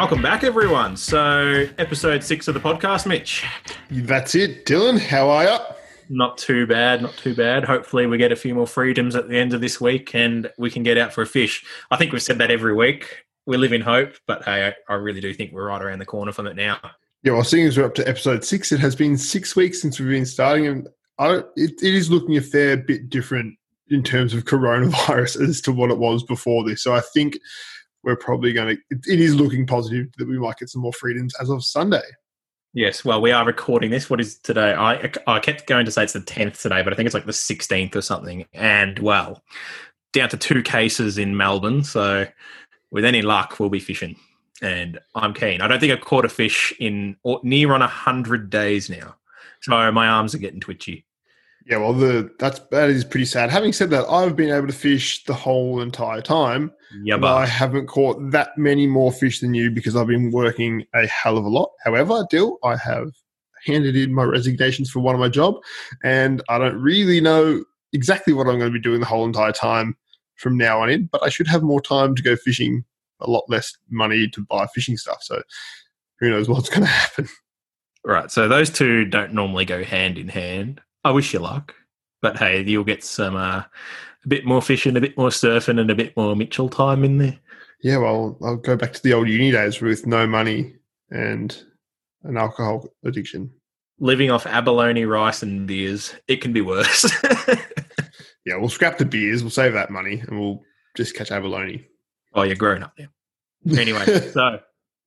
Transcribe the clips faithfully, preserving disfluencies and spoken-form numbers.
Welcome back, everyone. So, episode six of the podcast, Mitch. That's it. Dylan, how are you? Not too bad, not too bad. Hopefully we get a few more freedoms at the end of this week and we can get out for a fish. I think we've said that every week. We live in hope, but hey, I, I really do think we're right around the corner from it now. Yeah, well, seeing as we're up to episode six, it has been six weeks since we've been starting, and I don't, it, it is looking a fair bit different in terms of coronavirus as to what it was before this. So I think we're probably going to, it, it is looking positive that we might get some more freedoms as of Sunday. Yes, well, we are recording this. What is today? I I kept going to say it's the tenth today, but I think it's like the sixteenth or something. And, well, down to two cases in Melbourne. So with any luck, we'll be fishing. And I'm keen. I don't think I've caught a fish in or near on one hundred days now. So my arms are getting twitchy. Yeah, well, the that's that is pretty sad. Having said that, I've been able to fish the whole entire time. Yeah, but I haven't caught that many more fish than you because I've been working a hell of a lot. However, Dill, I have handed in my resignations for one of my job, and I don't really know exactly what I'm going to be doing the whole entire time from now on in, but I should have more time to go fishing, a lot less money to buy fishing stuff. So who knows what's going to happen. Right, so those two don't normally go hand in hand. I wish you luck, but hey, you'll get some uh, a bit more fishing, a bit more surfing, and a bit more Mitchell time in there. Yeah, well, I'll go back to the old uni days with no money and an alcohol addiction. Living off abalone rice and beers, it can be worse. Yeah, we'll scrap the beers, we'll save that money, and we'll just catch abalone. Oh, you're grown up now. Anyway, so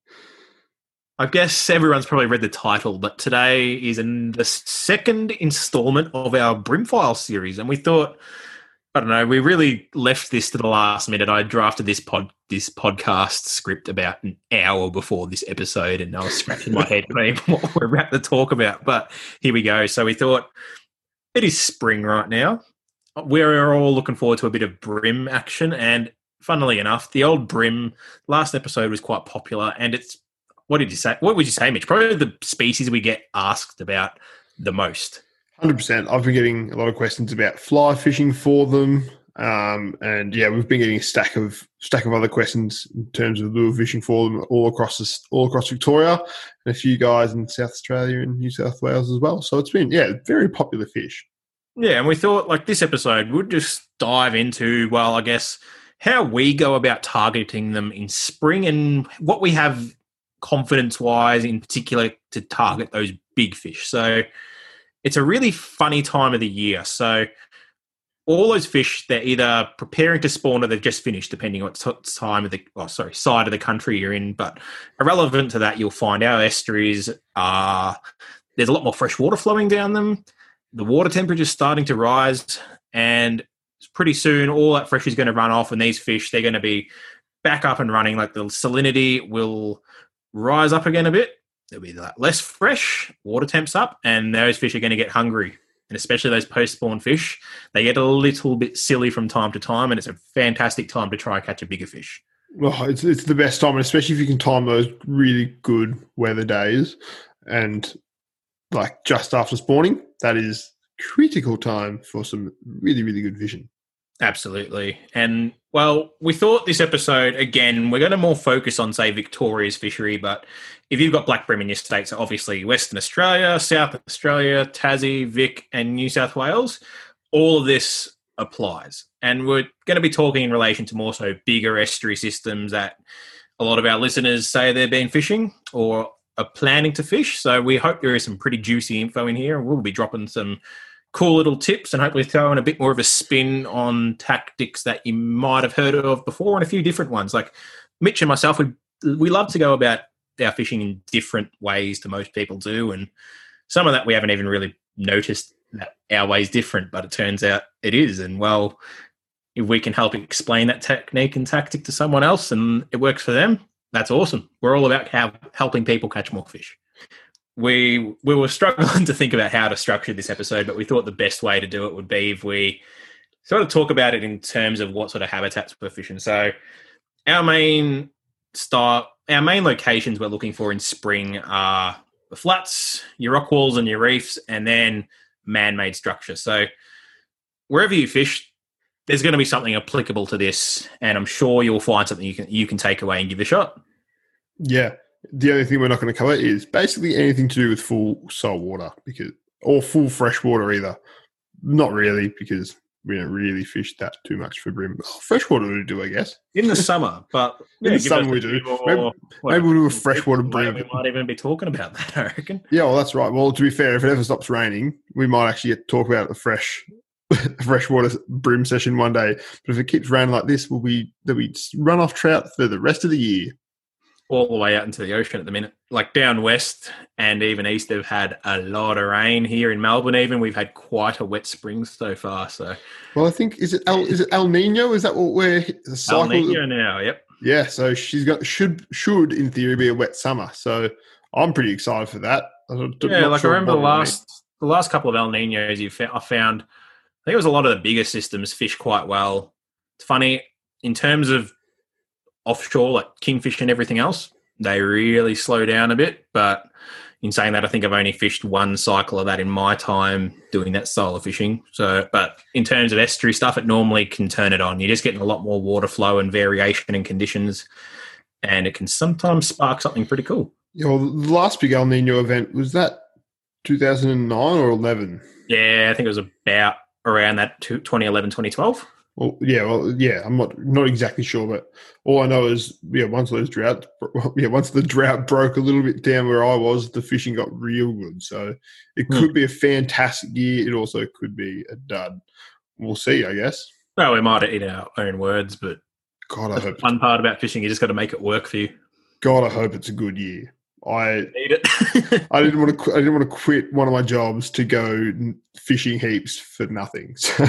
I guess everyone's probably read the title, but today is in the second installment of our Brimfile series, and we thought, I don't know, we really left this to the last minute. I drafted this pod, this podcast script about an hour before this episode, and I was scratching my head thinking what we're about to talk about. But here we go. So we thought it is spring right now. We're all looking forward to a bit of brim action, and funnily enough, the old brim last episode was quite popular, and it's what did you say? What would you say, Mitch? Probably the species we get asked about the most. one hundred percent. I've been getting a lot of questions about fly fishing for them. Um, and yeah, we've been getting a stack of stack of other questions in terms of lure fishing for them all across this, all across Victoria, and a few guys in South Australia and New South Wales as well. So it's been, yeah, very popular fish. Yeah, and we thought like this episode would just dive into, well, I guess, how we go about targeting them in spring and what we have confidence-wise in particular to target those big fish. So it's a really funny time of the year. So all those fish, they're either preparing to spawn or they've just finished, depending on what time of the, oh, sorry, side of the country you're in. But irrelevant to that, you'll find our estuaries are, there's a lot more fresh water flowing down them. The water temperature is starting to rise, and pretty soon all that fresh is going to run off, and these fish, they're going to be back up and running. Like the salinity will rise up again a bit. There'll be less fresh, water temps up, and those fish are going to get hungry. And especially those post-spawn fish, they get a little bit silly from time to time, and it's a fantastic time to try and catch a bigger fish. Well, it's it's the best time, and especially if you can time those really good weather days and like just after spawning, that is critical time for some really, really good fishing. Absolutely. And, well, we thought this episode, again, we're going to more focus on, say, Victoria's fishery, but if you've got black brim in your states, so obviously Western Australia, South Australia, Tassie, Vic, and New South Wales, all of this applies. And we're going to be talking in relation to more so bigger estuary systems that a lot of our listeners say they've been fishing or are planning to fish. So we hope there is some pretty juicy info in here, and we'll be dropping some cool little tips and hopefully throwing a bit more of a spin on tactics that you might have heard of before and a few different ones. Like Mitch and myself, we we love to go about our fishing in different ways to most people do, and some of that we haven't even really noticed that our way is different, but it turns out it is. And, well, if we can help explain that technique and tactic to someone else and it works for them, that's awesome. We're all about how, helping people catch more fish. We we were struggling to think about how to structure this episode, but we thought the best way to do it would be if we sort of talk about it in terms of what sort of habitats we're fishing. So our main start, our main locations we're looking for in spring are the flats, your rock walls and your reefs, and then man-made structure. So wherever you fish, there's going to be something applicable to this, and I'm sure you'll find something you can you can take away and give a shot. Yeah. The only thing we're not going to cover is basically anything to do with full salt water because, or full fresh water either. Not really, because we don't really fish that too much for bream. Oh, freshwater we do, I guess. In the summer, but yeah, in the summer we do. More, maybe, what, maybe we'll do a freshwater bream. We might even be talking about that, I reckon. Yeah, well, that's right. Well, to be fair, if it ever stops raining, we might actually get to talk about the fresh freshwater bream session one day. But if it keeps raining like this, we'll be there'll be runoff trout for the rest of the year. All the way out into the ocean at the minute. Like down west and even east, they've had a lot of rain. Here in Melbourne, even we've had quite a wet spring so far. So, well, I think is it El, is it El Nino? Is that what we're the cycle? El Nino now? Yep. Yeah. So she's got should should in theory be a wet summer. So I'm pretty excited for that. I'm yeah, like sure I remember the last the last couple of El Ninos you found, I found. I think it was a lot of the bigger systems fish quite well. It's funny in terms of offshore, like kingfish and everything else, they really slow down a bit. But in saying that, I think I've only fished one cycle of that in my time doing that style of fishing. So, but in terms of estuary stuff, it normally can turn it on. You're just getting a lot more water flow and variation in conditions, and it can sometimes spark something pretty cool. Yeah, well, the last big El Nino event, was that two thousand nine or eleven? Yeah, I think it was about around that twenty eleven, twenty twelve. Well, yeah, well, yeah, I'm not not exactly sure, but all I know is, yeah, once those drought, yeah, once the drought broke a little bit down where I was, the fishing got real good. So it could mm. be a fantastic year. It also could be a dud. We'll see, I guess. Well, we might eat our own words, but God, I hope the fun part about fishing, you just got to make it work for you. God, I hope it's a good year. I need it. I didn't want to. I didn't want to quit one of my jobs to go fishing heaps for nothing. So,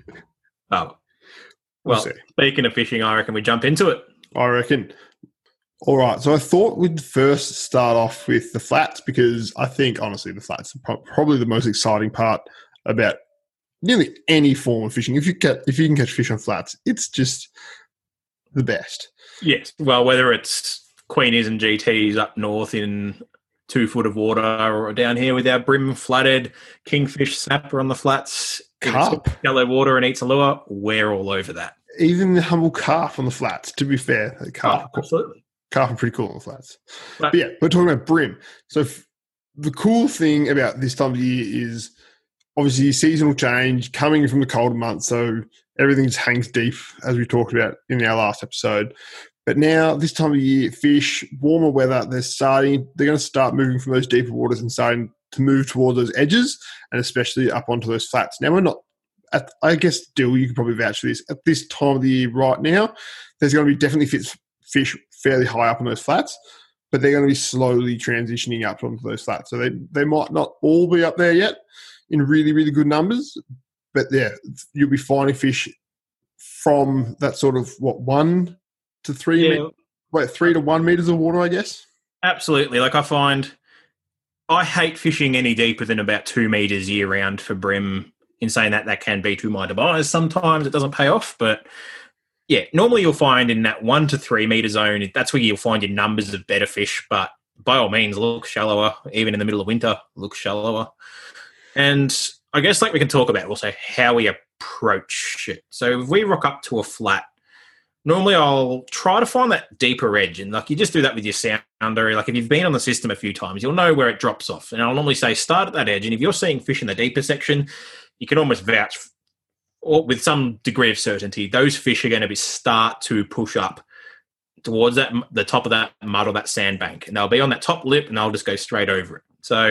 oh. Well, we'll speaking of fishing, I reckon we jump into it. I reckon. All right. So I thought we'd first start off with the flats because I think, honestly, the flats are probably the most exciting part about nearly any form of fishing. If you get, if you can catch fish on flats, it's just the best. Yes. Well, whether it's Queenies and G Ts up north in two foot of water or down here with our brim flooded kingfish snapper on the flats, carp, shallow water and eats a lure, we're all over that. Even the humble carp on the flats, to be fair. The carp, oh, absolutely. Carp are pretty cool on the flats. But, but yeah, we're talking about brim. So f- the cool thing about this time of year is obviously seasonal change coming from the colder months. So everything just hangs deep, as we talked about in our last episode. But now, this time of year, fish, warmer weather, they're starting, they're going to start moving from those deeper waters and starting to move towards those edges and especially up onto those flats. Now, we're not, at, I guess, Dill, you can probably vouch for this. At this time of the year right now, there's going to be definitely fish, fish fairly high up on those flats, but they're going to be slowly transitioning up onto those flats. So they, they might not all be up there yet in really, really good numbers, but yeah, you'll be finding fish from that sort of, what, one to three, yeah. me- wait, three to one meters of water, I guess. Absolutely. Like I find, I hate fishing any deeper than about two meters year round for brim. In saying that, that can be to my demise. Sometimes it doesn't pay off, but yeah, normally you'll find in that one to three meter zone, that's where you'll find your numbers of better fish. But by all means, look shallower. Even in the middle of winter, look shallower. And I guess like we can talk about also how we approach it. So if we rock up to a flat, normally I'll try to find that deeper edge. And like you just do that with your sounder. Like if you've been on the system a few times, you'll know where it drops off. And I'll normally say start at that edge. And if you're seeing fish in the deeper section, you can almost vouch or with some degree of certainty, those fish are going to be start to push up towards that the top of that mud or that sandbank. And they'll be on that top lip and they'll just go straight over it. So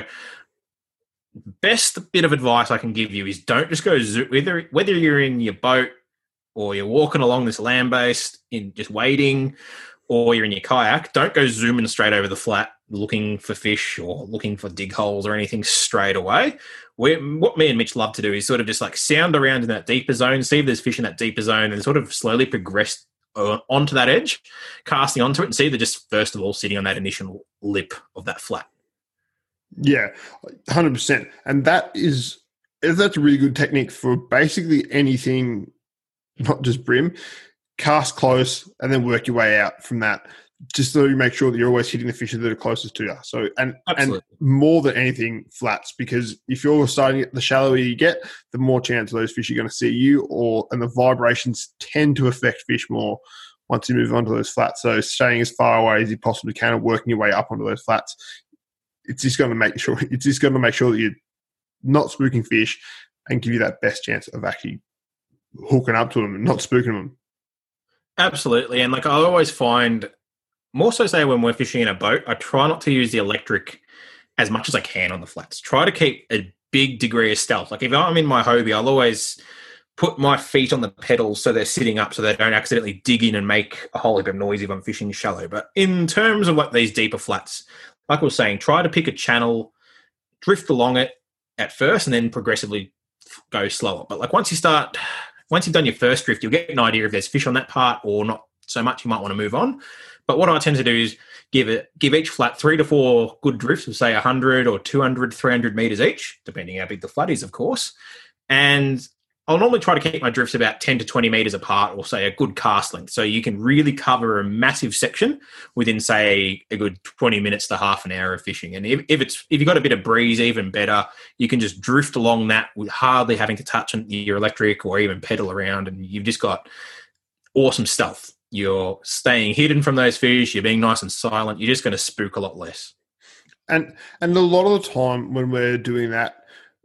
best bit of advice I can give you is don't just go zo- whether whether you're in your boat or you're walking along this land base in just waiting or you're in your kayak, don't go zooming straight over the flat looking for fish or looking for dig holes or anything straight away. We're, what me and Mitch love to do is sort of just like sound around in that deeper zone, see if there's fish in that deeper zone and sort of slowly progress uh, onto that edge, casting onto it and see they're just first of all sitting on that initial lip of that flat. Yeah, one hundred percent. And that is, that's a really good technique for basically anything, not just brim. Cast close and then work your way out from that, just so you make sure that you're always hitting the fish that are closest to you. So, and, and more than anything, flats, because if you're starting at the shallower you get, the more chance those fish are going to see you, or and the vibrations tend to affect fish more once you move onto those flats. So staying as far away as you possibly can and working your way up onto those flats. It's just going to make sure it's just going to make sure that you're not spooking fish and give you that best chance of actually hooking up to them and not spooking them. Absolutely. And like I always find, more so say when we're fishing in a boat, I try not to use the electric as much as I can on the flats. Try to keep a big degree of stealth. Like if I'm in my Hobie, I'll always put my feet on the pedals so they're sitting up so they don't accidentally dig in and make a whole heap of noise if I'm fishing shallow. But in terms of like these deeper flats, like I was saying, try to pick a channel, drift along it at first and then progressively go slower. But like once you start, once you've done your first drift, you'll get an idea if there's fish on that part or not so much. You might want to move on. But what I tend to do is give it give each flat three to four good drifts of say one hundred or two hundred, three hundred metres each, depending how big the flat is, of course. And I'll normally try to keep my drifts about ten to twenty metres apart, or say a good cast length, so you can really cover a massive section within, say, a good twenty minutes to half an hour of fishing. And if, if it's if you've got a bit of breeze, even better, you can just drift along that with hardly having to touch your electric or even pedal around, and you've just got awesome stealth. You're staying hidden from those fish. You're being nice and silent. You're just going to spook a lot less. And and a lot of the time when we're doing that,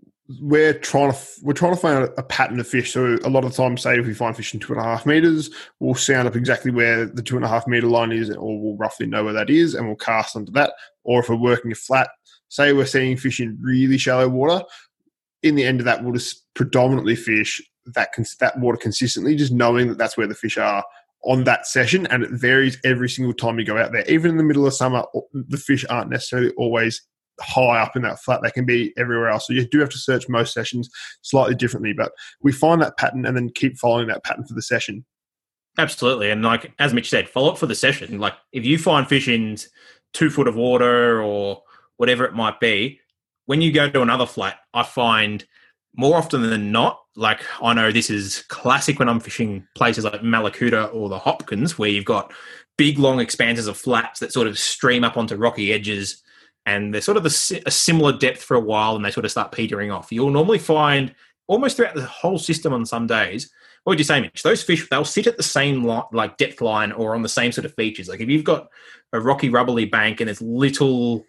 we're trying to we're trying to find a pattern of fish. So a lot of the time, say if we find fish in two and a half meters, we'll sound up exactly where the two and a half meter line is, or we'll roughly know where that is, and we'll cast onto that. Or if we're working a flat, say we're seeing fish in really shallow water, in the end of that, we'll just predominantly fish that cons- that water consistently, just knowing that that's where the fish are on that session, and it varies every single time you go out there. Even in the middle of summer, the fish aren't necessarily always high up in that flat. They can be everywhere else. So you do have to search most sessions slightly differently, but we find that pattern and then keep following that pattern for the session. Absolutely. And like, as Mitch said, follow it for the session. Like if you find fish in two foot of water or whatever it might be, when you go to another flat, I find more often than not, like I know this is classic when I'm fishing places like Malakuta or the Hopkins, where you've got big, long expanses of flats that sort of stream up onto rocky edges, and they're sort of a, a similar depth for a while, and they sort of start petering off. You'll normally find almost throughout the whole system on some days, what would you say, Mitch? Those fish, they'll sit at the same li- like depth line or on the same sort of features. Like if you've got a rocky, rubbly bank and there's little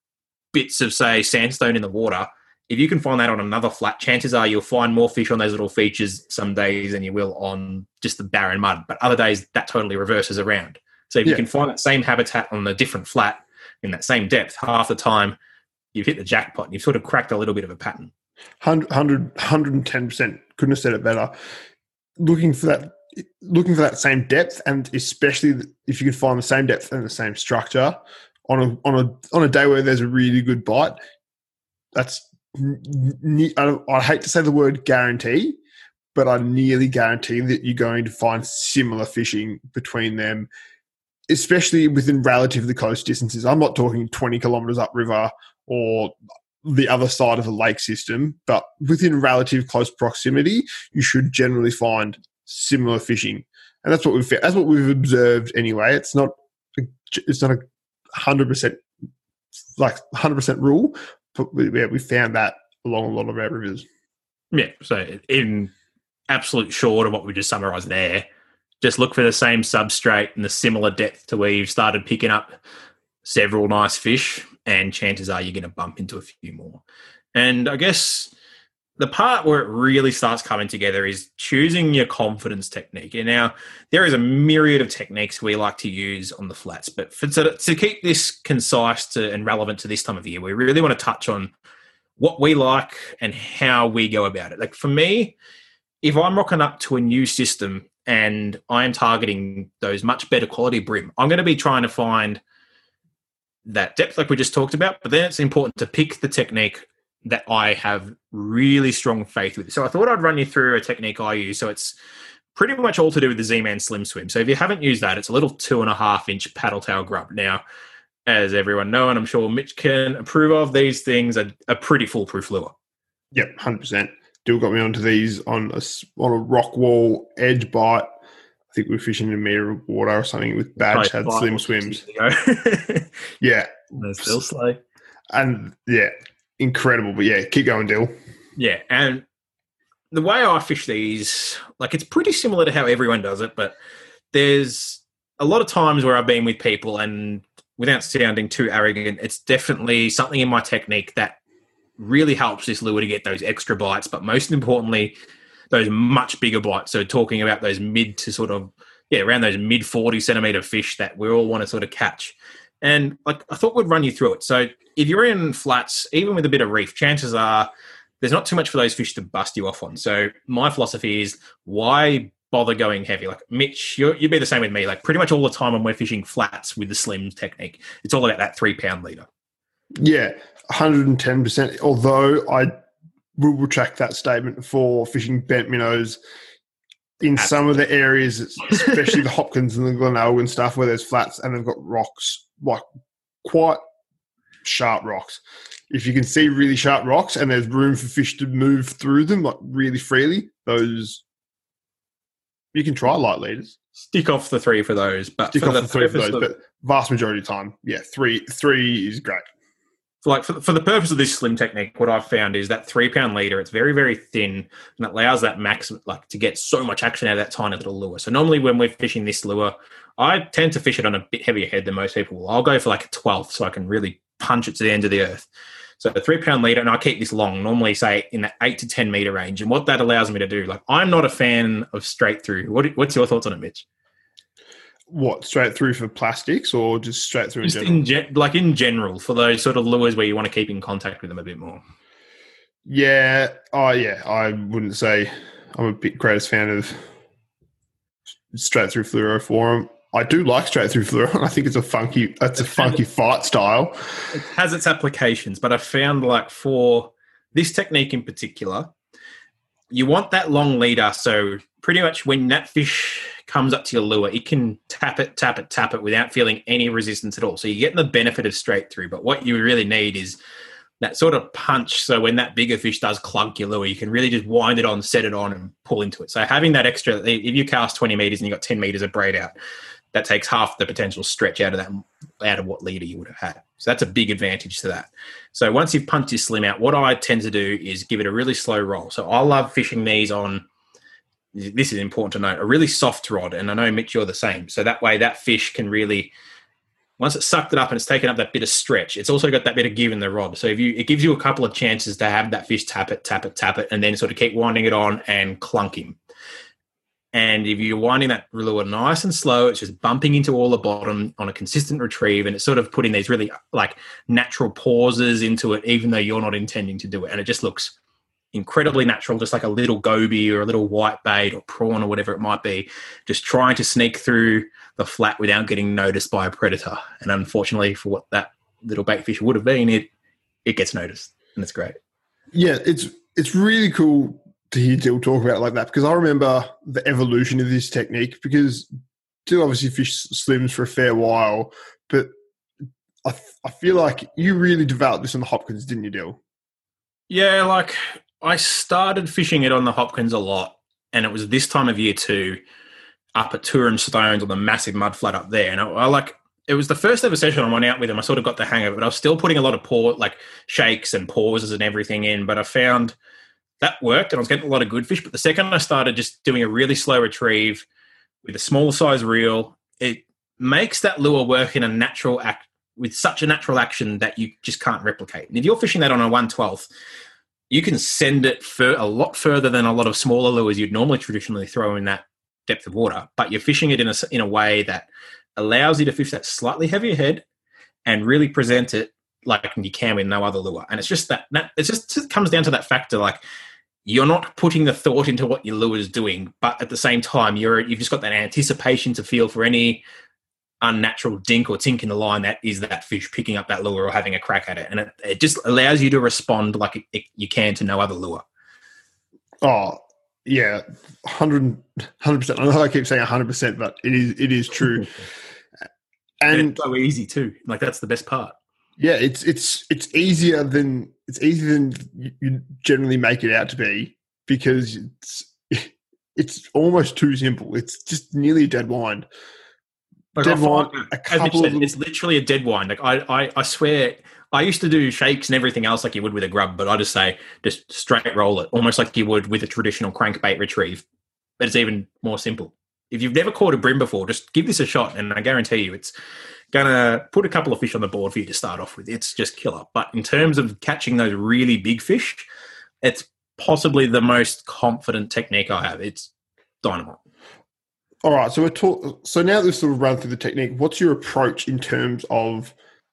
bits of, say, sandstone in the water, if you can find that on another flat, chances are you'll find more fish on those little features some days than you will on just the barren mud. But other days, that totally reverses around. So if yeah. you can find that same habitat on a different flat in that same depth, half the time you've hit the jackpot and you've sort of cracked a little bit of a pattern. one hundred, one hundred ten percent. Couldn't have said it better. Looking for that looking for that same depth, and especially if you can find the same depth and the same structure on a on a on a day where there's a really good bite, that's I, I hate to say the word guarantee, but I nearly guarantee that you're going to find similar fishing between them, especially within relatively close distances. I'm not talking twenty kilometres upriver or the other side of a lake system, but within relative close proximity, you should generally find similar fishing, and that's what we've that's what we've observed anyway. It's not it's not a hundred percent like hundred percent rule. But we, yeah, we found that along a lot of our rivers. Yeah, so in absolute short of what we just summarised there, just look for the same substrate and the similar depth to where you've started picking up several nice fish, and chances are you're going to bump into a few more. And I guess the part where it really starts coming together is choosing your confidence technique. And now there is a myriad of techniques we like to use on the flats, but for, to, to keep this concise to, and relevant to this time of year, we really want to touch on what we like and how we go about it. Like for me, if I'm rocking up to a new system and I'm targeting those much better quality brim, I'm going to be trying to find that depth like we just talked about, but then it's important to pick the technique that I have really strong faith with. So I thought I'd run you through a technique I use. So it's pretty much all to do with the Z-Man Slim Swim. So if you haven't used that, it's a little two and a half inch paddle tail grub. Now, as everyone knows, and I'm sure Mitch can approve of, these things are a pretty foolproof lure. Yep, one hundred percent. Dill got me onto these on a, on a rock wall edge bite. I think we were fishing in a metre of water or something with Badge, had Slim Swims. Yeah. They're still slow. And yeah, incredible. But yeah, keep going, Dill. Yeah, and the way I fish these, like it's pretty similar to how everyone does it, but there's a lot of times where I've been with people, and without sounding too arrogant, it's definitely something in my technique that really helps this lure to get those extra bites, but most importantly, those much bigger bites. So talking about those mid to sort of, yeah, around those mid forty centimeter fish that we all want to sort of catch. And like I thought we'd run you through it. So if you're in flats, even with a bit of reef, chances are there's not too much for those fish to bust you off on. So my philosophy is, why bother going heavy? Like Mitch, you're, you'd be the same with me. Like pretty much all the time when we're fishing flats with the slim technique, it's all about that three pound leader. Yeah, one hundred ten percent. Although I will retract that statement for fishing bent minnows in Absolutely. Some of the areas, especially the Hopkins and the Glenelg stuff, where there's flats and they've got rocks, like quite sharp rocks. If you can see really sharp rocks and there's room for fish to move through them, like really freely, those you can try light leaders. Stick off the three for those, but stick for off the, the three for those. Of, but vast majority of the time, yeah, three three is great. So like for, for the purpose of this slim technique, what I've found is that three pound leader, it's very, very thin and it allows that max, like to get so much action out of that tiny little lure. So normally when we're fishing this lure, I tend to fish it on a bit heavier head than most people will. I'll go for like a twelfth so I can really punch it to the end of the earth. So a three pound leader, and I keep this long, normally say in the eight to ten meter range. And what that allows me to do, like I'm not a fan of straight through. What, what's your thoughts on it, Mitch? What, straight through for plastics or just straight through in just general? In ge- like in general, for those sort of lures where you want to keep in contact with them a bit more. Yeah. Oh, yeah. I wouldn't say I'm a big greatest fan of straight through fluoroforum. I do like straight through fluoro. I think it's a funky, that's a funky fight style. It has its applications, but I found like for this technique in particular, you want that long leader. So pretty much when that fish comes up to your lure, it can tap it, tap it, tap it without feeling any resistance at all. So you're getting the benefit of straight through. But what you really need is that sort of punch. So when that bigger fish does clunk your lure, you can really just wind it on, set it on, and pull into it. So having that extra, if you cast twenty meters and you've got ten meters of braid out, that takes half the potential stretch out of that, out of what leader you would have had. So that's a big advantage to that. So once you've punched your slim out, what I tend to do is give it a really slow roll. So I love fishing these on, this is important to note, a really soft rod. And I know, Mitch, you're the same. So that way that fish can really, once it's sucked it up and it's taken up that bit of stretch, it's also got that bit of give in the rod. So if you, it gives you a couple of chances to have that fish tap it, tap it, tap it, and then sort of keep winding it on and clunk him. And if you're winding that lure nice and slow, it's just bumping into all the bottom on a consistent retrieve, and it's sort of putting these really like natural pauses into it, even though you're not intending to do it. And it just looks incredibly natural, just like a little goby or a little white bait or prawn or whatever it might be, just trying to sneak through the flat without getting noticed by a predator. And unfortunately for what that little bait fish would have been, it it gets noticed, and it's great. Yeah, it's it's really cool to hear Dill talk about it like that, because I remember the evolution of this technique, because Dill obviously fished slims for a fair while, but I, I feel like you really developed this on the Hopkins, didn't you, Dill? Yeah, like I started fishing it on the Hopkins a lot, and it was this time of year too, up at Turin Stones on the massive mud flat up there. And I, I like, it was the first ever session I went out with him. I sort of got the hang of it, but I was still putting a lot of paw, like shakes and pauses and everything in, but I found that worked and I was getting a lot of good fish. But the second I started just doing a really slow retrieve with a smaller size reel, it makes that lure work in a natural act, with such a natural action that you just can't replicate. And if you're fishing that on a one twelfth, you can send it for a lot further than a lot of smaller lures you'd normally traditionally throw in that depth of water. But you're fishing it in a, in a way that allows you to fish that slightly heavier head and really present it like you can with no other lure. And it's just that, that it just it comes down to that factor, like you're not putting the thought into what your lure is doing, but at the same time, you're, you've just got that anticipation to feel for any unnatural dink or tink in the line that is that fish picking up that lure or having a crack at it. And it, it just allows you to respond like it, it, you can to no other lure. Oh, yeah, one hundred, one hundred percent. I know I keep saying one hundred percent, but it is it is true. And, and it's so easy too. Like that's the best part. Yeah, it's it's it's easier than it's easier than you generally make it out to be, because it's it's almost too simple. It's just nearly a dead wind. Like dead wind. A couple said, of it's literally a dead wind. Like I, I, I swear, I used to do shakes and everything else like you would with a grub, but I just say just straight roll it, almost like you would with a traditional crankbait retrieve. But it's even more simple. if you've never caught a brim before, just give this a shot, and I guarantee you it's going to put a couple of fish on the board for you to start off with. It's just killer. But in terms of catching those really big fish, it's possibly the most confident technique I have. It's dynamite. All right, so we're talk- so now that we've sort of run through the technique, what's your approach in terms of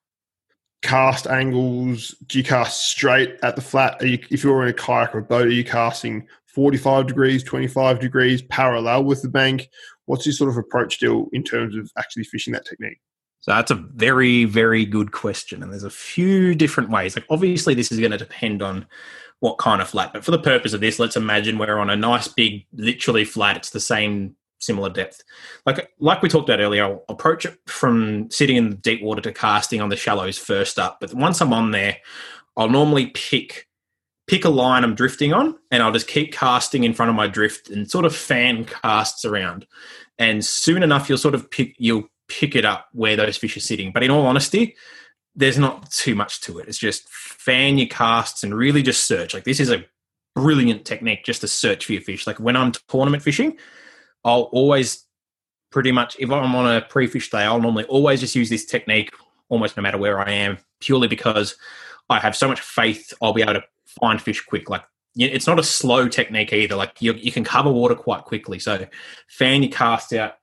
cast angles? Do you cast straight at the flat? Are you, if you're in a kayak or a boat, are you casting forty-five degrees, twenty-five degrees, parallel with the bank? What's your sort of approach still in terms of actually fishing that technique? So that's a very, very good question. And there's a few different ways. Like obviously this is going to depend on what kind of flat. But for the purpose of this, let's imagine we're on a nice big, literally flat. It's the same similar depth. Like like we talked about earlier, I'll approach it from sitting in the deep water to casting on the shallows first up. But once I'm on there, I'll normally pick pick a line I'm drifting on, and I'll just keep casting in front of my drift and sort of fan casts around. And soon enough, you'll sort of pick you'll pick it up where those fish are sitting. But in all honesty, there's not too much to it. It's just fan your casts and really just search. Like this is a brilliant technique just to search for your fish. Like when I'm tournament fishing, I'll always pretty much, if I'm on a pre-fish day, I'll normally always just use this technique almost no matter where I am, purely because I have so much faith I'll be able to find fish quick. Like it's not a slow technique either. Like you, you can cover water quite quickly. So fan your cast out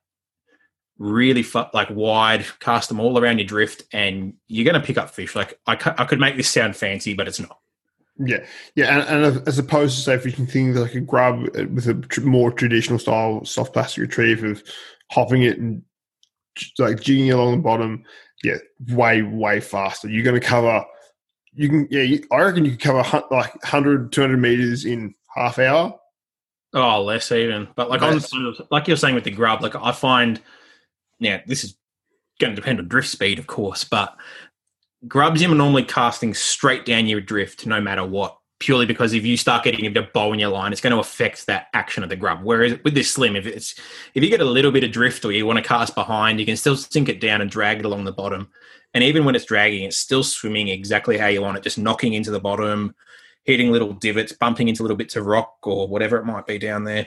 really fu- like wide, cast them all around your drift, and you're going to pick up fish. Like I, cu- I could make this sound fancy, but it's not. Yeah, yeah, and, and as opposed to say if you can think like a grub with a tr- more traditional style soft plastic retrieve of hopping it and like jigging along the bottom, yeah, way way faster. You're going to cover. You can, yeah, you, I reckon you can cover hun- like one hundred, two hundred meters in half hour. Oh, less even. But like on, like you're saying with the grub, like I find, yeah, this is going to depend on drift speed, of course, but grubs are normally casting straight down your drift no matter what, purely because if you start getting a bit of bow in your line, it's going to affect that action of the grub. Whereas with this slim, if it's if you get a little bit of drift or you want to cast behind, you can still sink it down and drag it along the bottom. And even when it's dragging, it's still swimming exactly how you want it, just knocking into the bottom, hitting little divots, bumping into little bits of rock or whatever it might be down there.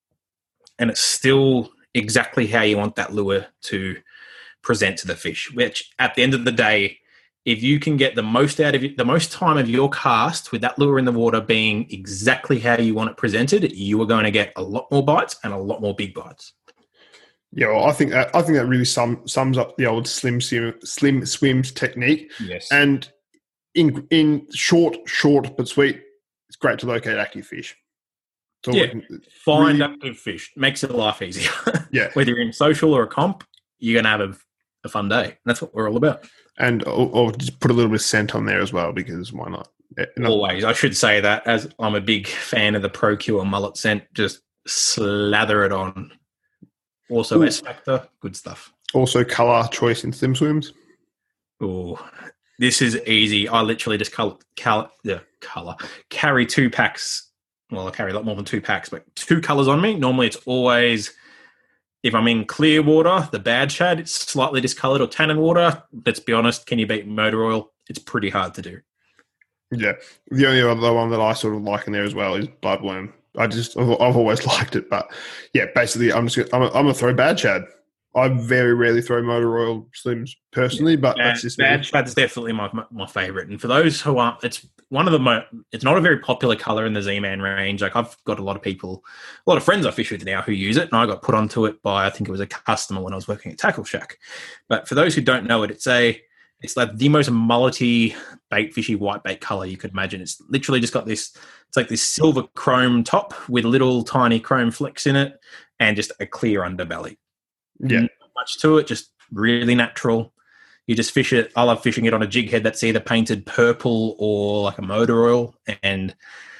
And it's still exactly how you want that lure to present to the fish, which at the end of the day, if you can get the most out of it, the most time of your cast with that lure in the water being exactly how you want it presented, you are going to get a lot more bites and a lot more big bites. Yeah, well, I think that I think that really sum, sums up the old slim swim, slim swims technique. Yes, and in in short, short but sweet, it's great to locate active fish. So yeah, find really, active fish makes your life easier. Yeah, whether you're in social or a comp, you're going to have a, a fun day. That's what we're all about. And or, or just put a little bit of scent on there as well, because why not? Always. I should say that, as I'm a big fan of the ProCure mullet scent, just slather it on. Also Ooh. S-Factor, good stuff. Also colour choice in slim swims. Oh, this is easy. I literally just color, color, yeah, color, carry two packs. Well, I carry a lot more than two packs, but two colours on me. Normally it's always... If I'm in clear water, the bad shad, it's slightly discoloured, or tannin water. Let's be honest, can you beat motor oil? It's pretty hard to do. Yeah. The only other one that I sort of like in there as well is bloodworm. I just, I've, I've always liked it. But yeah, basically, I'm just, I'm going to throw bad shad. I very rarely throw motor oil slims personally, but bad, that's just bad me. shad's definitely my my favourite. And for those who aren't, it's one of the mo- it's not a very popular colour in the Z-Man range. Like I've got a lot of people, a lot of friends I fish with now who use it, and I got put onto it by I think it was a customer when I was working at Tackle Shack. But for those who don't know it, it's a it's like the most mullety bait fishy white bait colour you could imagine. It's literally just got this. It's like this silver chrome top with little tiny chrome flecks in it, and just a clear underbelly. Yeah. Not much to it, just really natural. You just fish it. I love fishing it on a jig head that's either painted purple or like a motor oil. And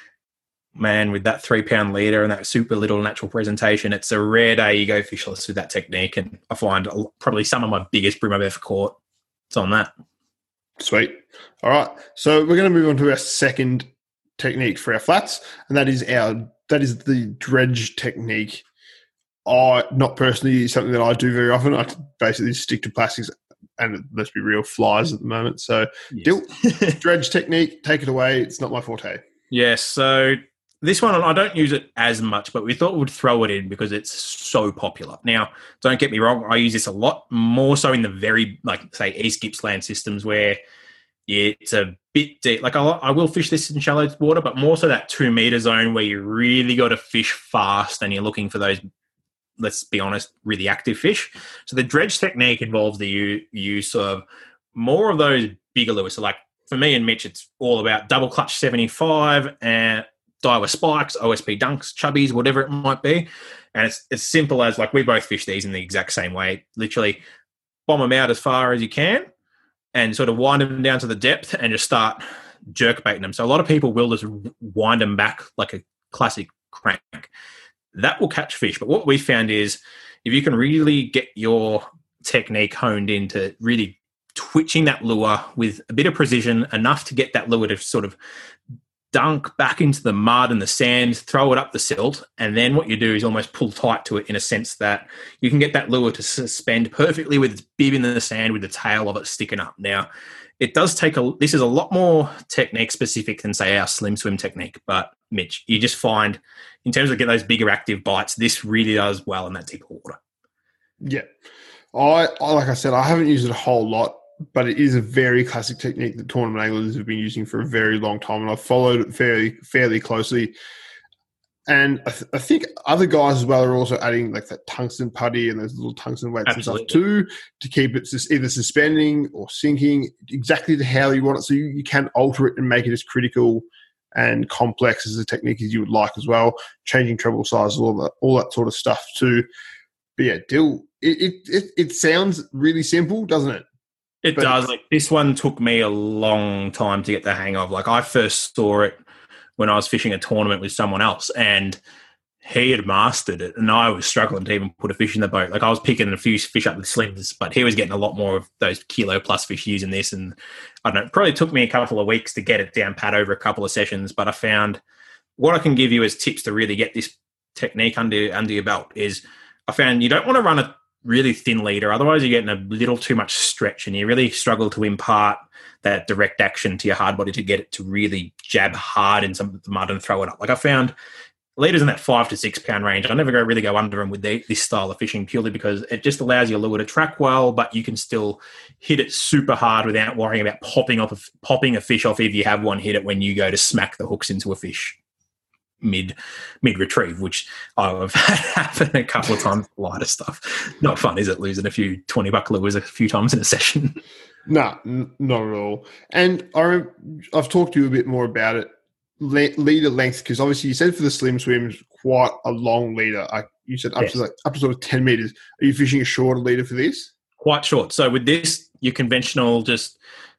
man, with that three pound leader and that super little natural presentation, it's a rare day you go fishless with that technique. And I find probably some of my biggest brim I've ever caught. It's on that. Sweet. All right. So we're going to move on to our second technique for our flats, and that is our that is the dredge technique. I, not personally something that I do very often. I basically stick to plastics and, let's be real, flies at the moment. So, yes. Dill, dredge technique, take it away. It's not my forte. Yes. So, this one, I don't use it as much, but we thought we'd throw it in because it's so popular. Now, don't get me wrong, I use this a lot, more so in the very, like, say, East Gippsland systems where it's a bit deep. Like, I, I will fish this in shallow water, but more so that two-metre zone where you really got to fish fast and you're looking for those, let's be honest, really active fish. So the dredge technique involves the u- use of more of those bigger lures. So, like, for me and Mitch, it's all about double clutch seventy-five and Daiwa spikes, O S P dunks, chubbies, whatever it might be. And it's as simple as, like, we both fish these in the exact same way. Literally bomb them out as far as you can and sort of wind them down to the depth and just start jerk baiting them. So a lot of people will just wind them back like a classic crank. That will catch fish. But what we found is if you can really get your technique honed into really twitching that lure with a bit of precision, enough to get that lure to sort of dunk back into the mud and the sand, throw it up the silt, and then what you do is almost pull tight to it in a sense that you can get that lure to suspend perfectly with its bib in the sand with the tail of it sticking up. Now, it does take a, this is a lot more technique specific than, say, our slim swim technique, but Mitch, you just find in terms of get those bigger active bites, this really does well in that deeper water. Yeah. I, I like I said, I haven't used it a whole lot, but it is a very classic technique that tournament anglers have been using for a very long time, and I've followed it fairly fairly closely. And I, th- I think other guys as well are also adding like that tungsten putty and those little tungsten weights Absolutely. and stuff too to keep it sus- either suspending or sinking exactly to how you want it. So you, you can alter it and make it as critical and complex as a technique as you would like as well. Changing treble size, all that, all that sort of stuff too. But yeah, Dill, it it it, it sounds really simple, doesn't it? It but does. Like, this one took me a long time to get the hang of. Like, I first saw it when I was fishing a tournament with someone else, and he had mastered it, and I was struggling to even put a fish in the boat. Like, I was picking a few fish up with slims, but he was getting a lot more of those kilo plus fish using this. And I don't know, it probably took me a couple of weeks to get it down pat over a couple of sessions. But I found what I can give you as tips to really get this technique under under your belt is I found you don't want to run a really thin leader. Otherwise, you're getting a little too much stretch and you really struggle to impart that direct action to your hard body to get it to really jab hard in some of the mud and throw it up. Like, I found leaders in that five to six pound range, I never go really go under them with the, this style of fishing purely because it just allows your lure to track well, but you can still hit it super hard without worrying about popping off, popping a fish off if you have one hit it when you go to smack the hooks into a fish mid mid retrieve, which I've had happen a couple of times. Lighter stuff, not fun, is it? Losing a few twenty buck lures a few times in a session. No, n- not at all. And I, I've talked to you a bit more about it, Le- leader length, because obviously you said for the slim swims quite a long leader. I, you said up yes. to like up to sort of ten meters. Are you fishing a shorter leader for this? Quite short. So with this, your conventional just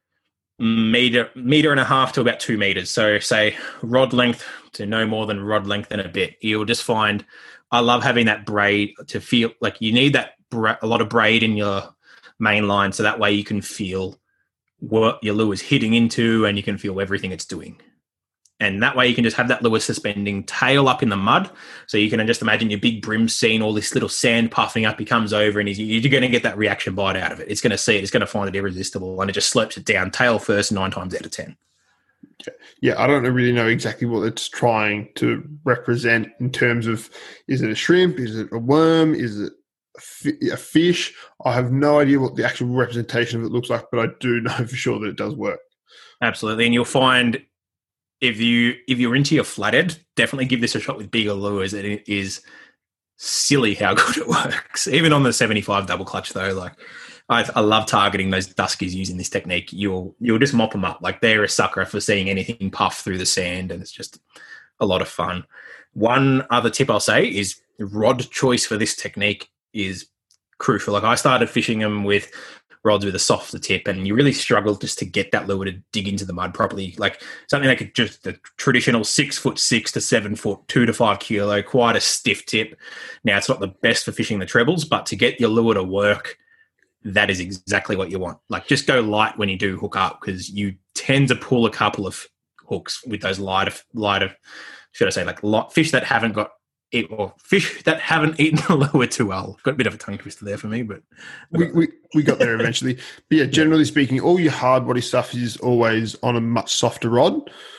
meter meter and a half to about two meters. So say rod length to no more than rod length and a bit. You'll just find I love having that braid to feel like you need that bra- a lot of braid in your main line, so that way you can feel what your lure is hitting into and you can feel everything it's doing. And that way you can just have that lure suspending tail up in the mud. So you can just imagine your big brim seeing all this little sand puffing up. He comes over and he's, you're going to get that reaction bite out of it. It's going to see it. It's going to find it irresistible. And it just slopes it down tail first nine times out of ten. Yeah, I don't really know exactly what it's trying to represent in terms of, is it a shrimp? Is it a worm? Is it a fish? I have no idea what the actual representation of it looks like, but I do know for sure that it does work. Absolutely. And you'll find if, you, if you're into your flathead, definitely give this a shot with bigger lures. It is silly how good it works. Even on the seventy-five double clutch though, like I, I love targeting those duskies using this technique. You'll you'll just mop them up. Like they're a sucker for seeing anything puff through the sand, and it's just a lot of fun. One other tip I'll say is rod choice for this technique is crucial. Like I started fishing them with rods with a softer tip, and you really struggle just to get that lure to dig into the mud properly. Like something like just the traditional six foot six to seven foot, two to five kilo, quite a stiff tip. Now it's not the best for fishing the trebles, but to get your lure to work, that is exactly what you want. Like just go light when you do hook up, because you tend to pull a couple of hooks with those lighter, lighter, should I say, like light fish that haven't got it, or fish that haven't eaten the lure too well. Got a bit of a tongue twister there for me, but we we, we got there eventually. But yeah, generally speaking, all your hard body stuff is always on a much softer rod.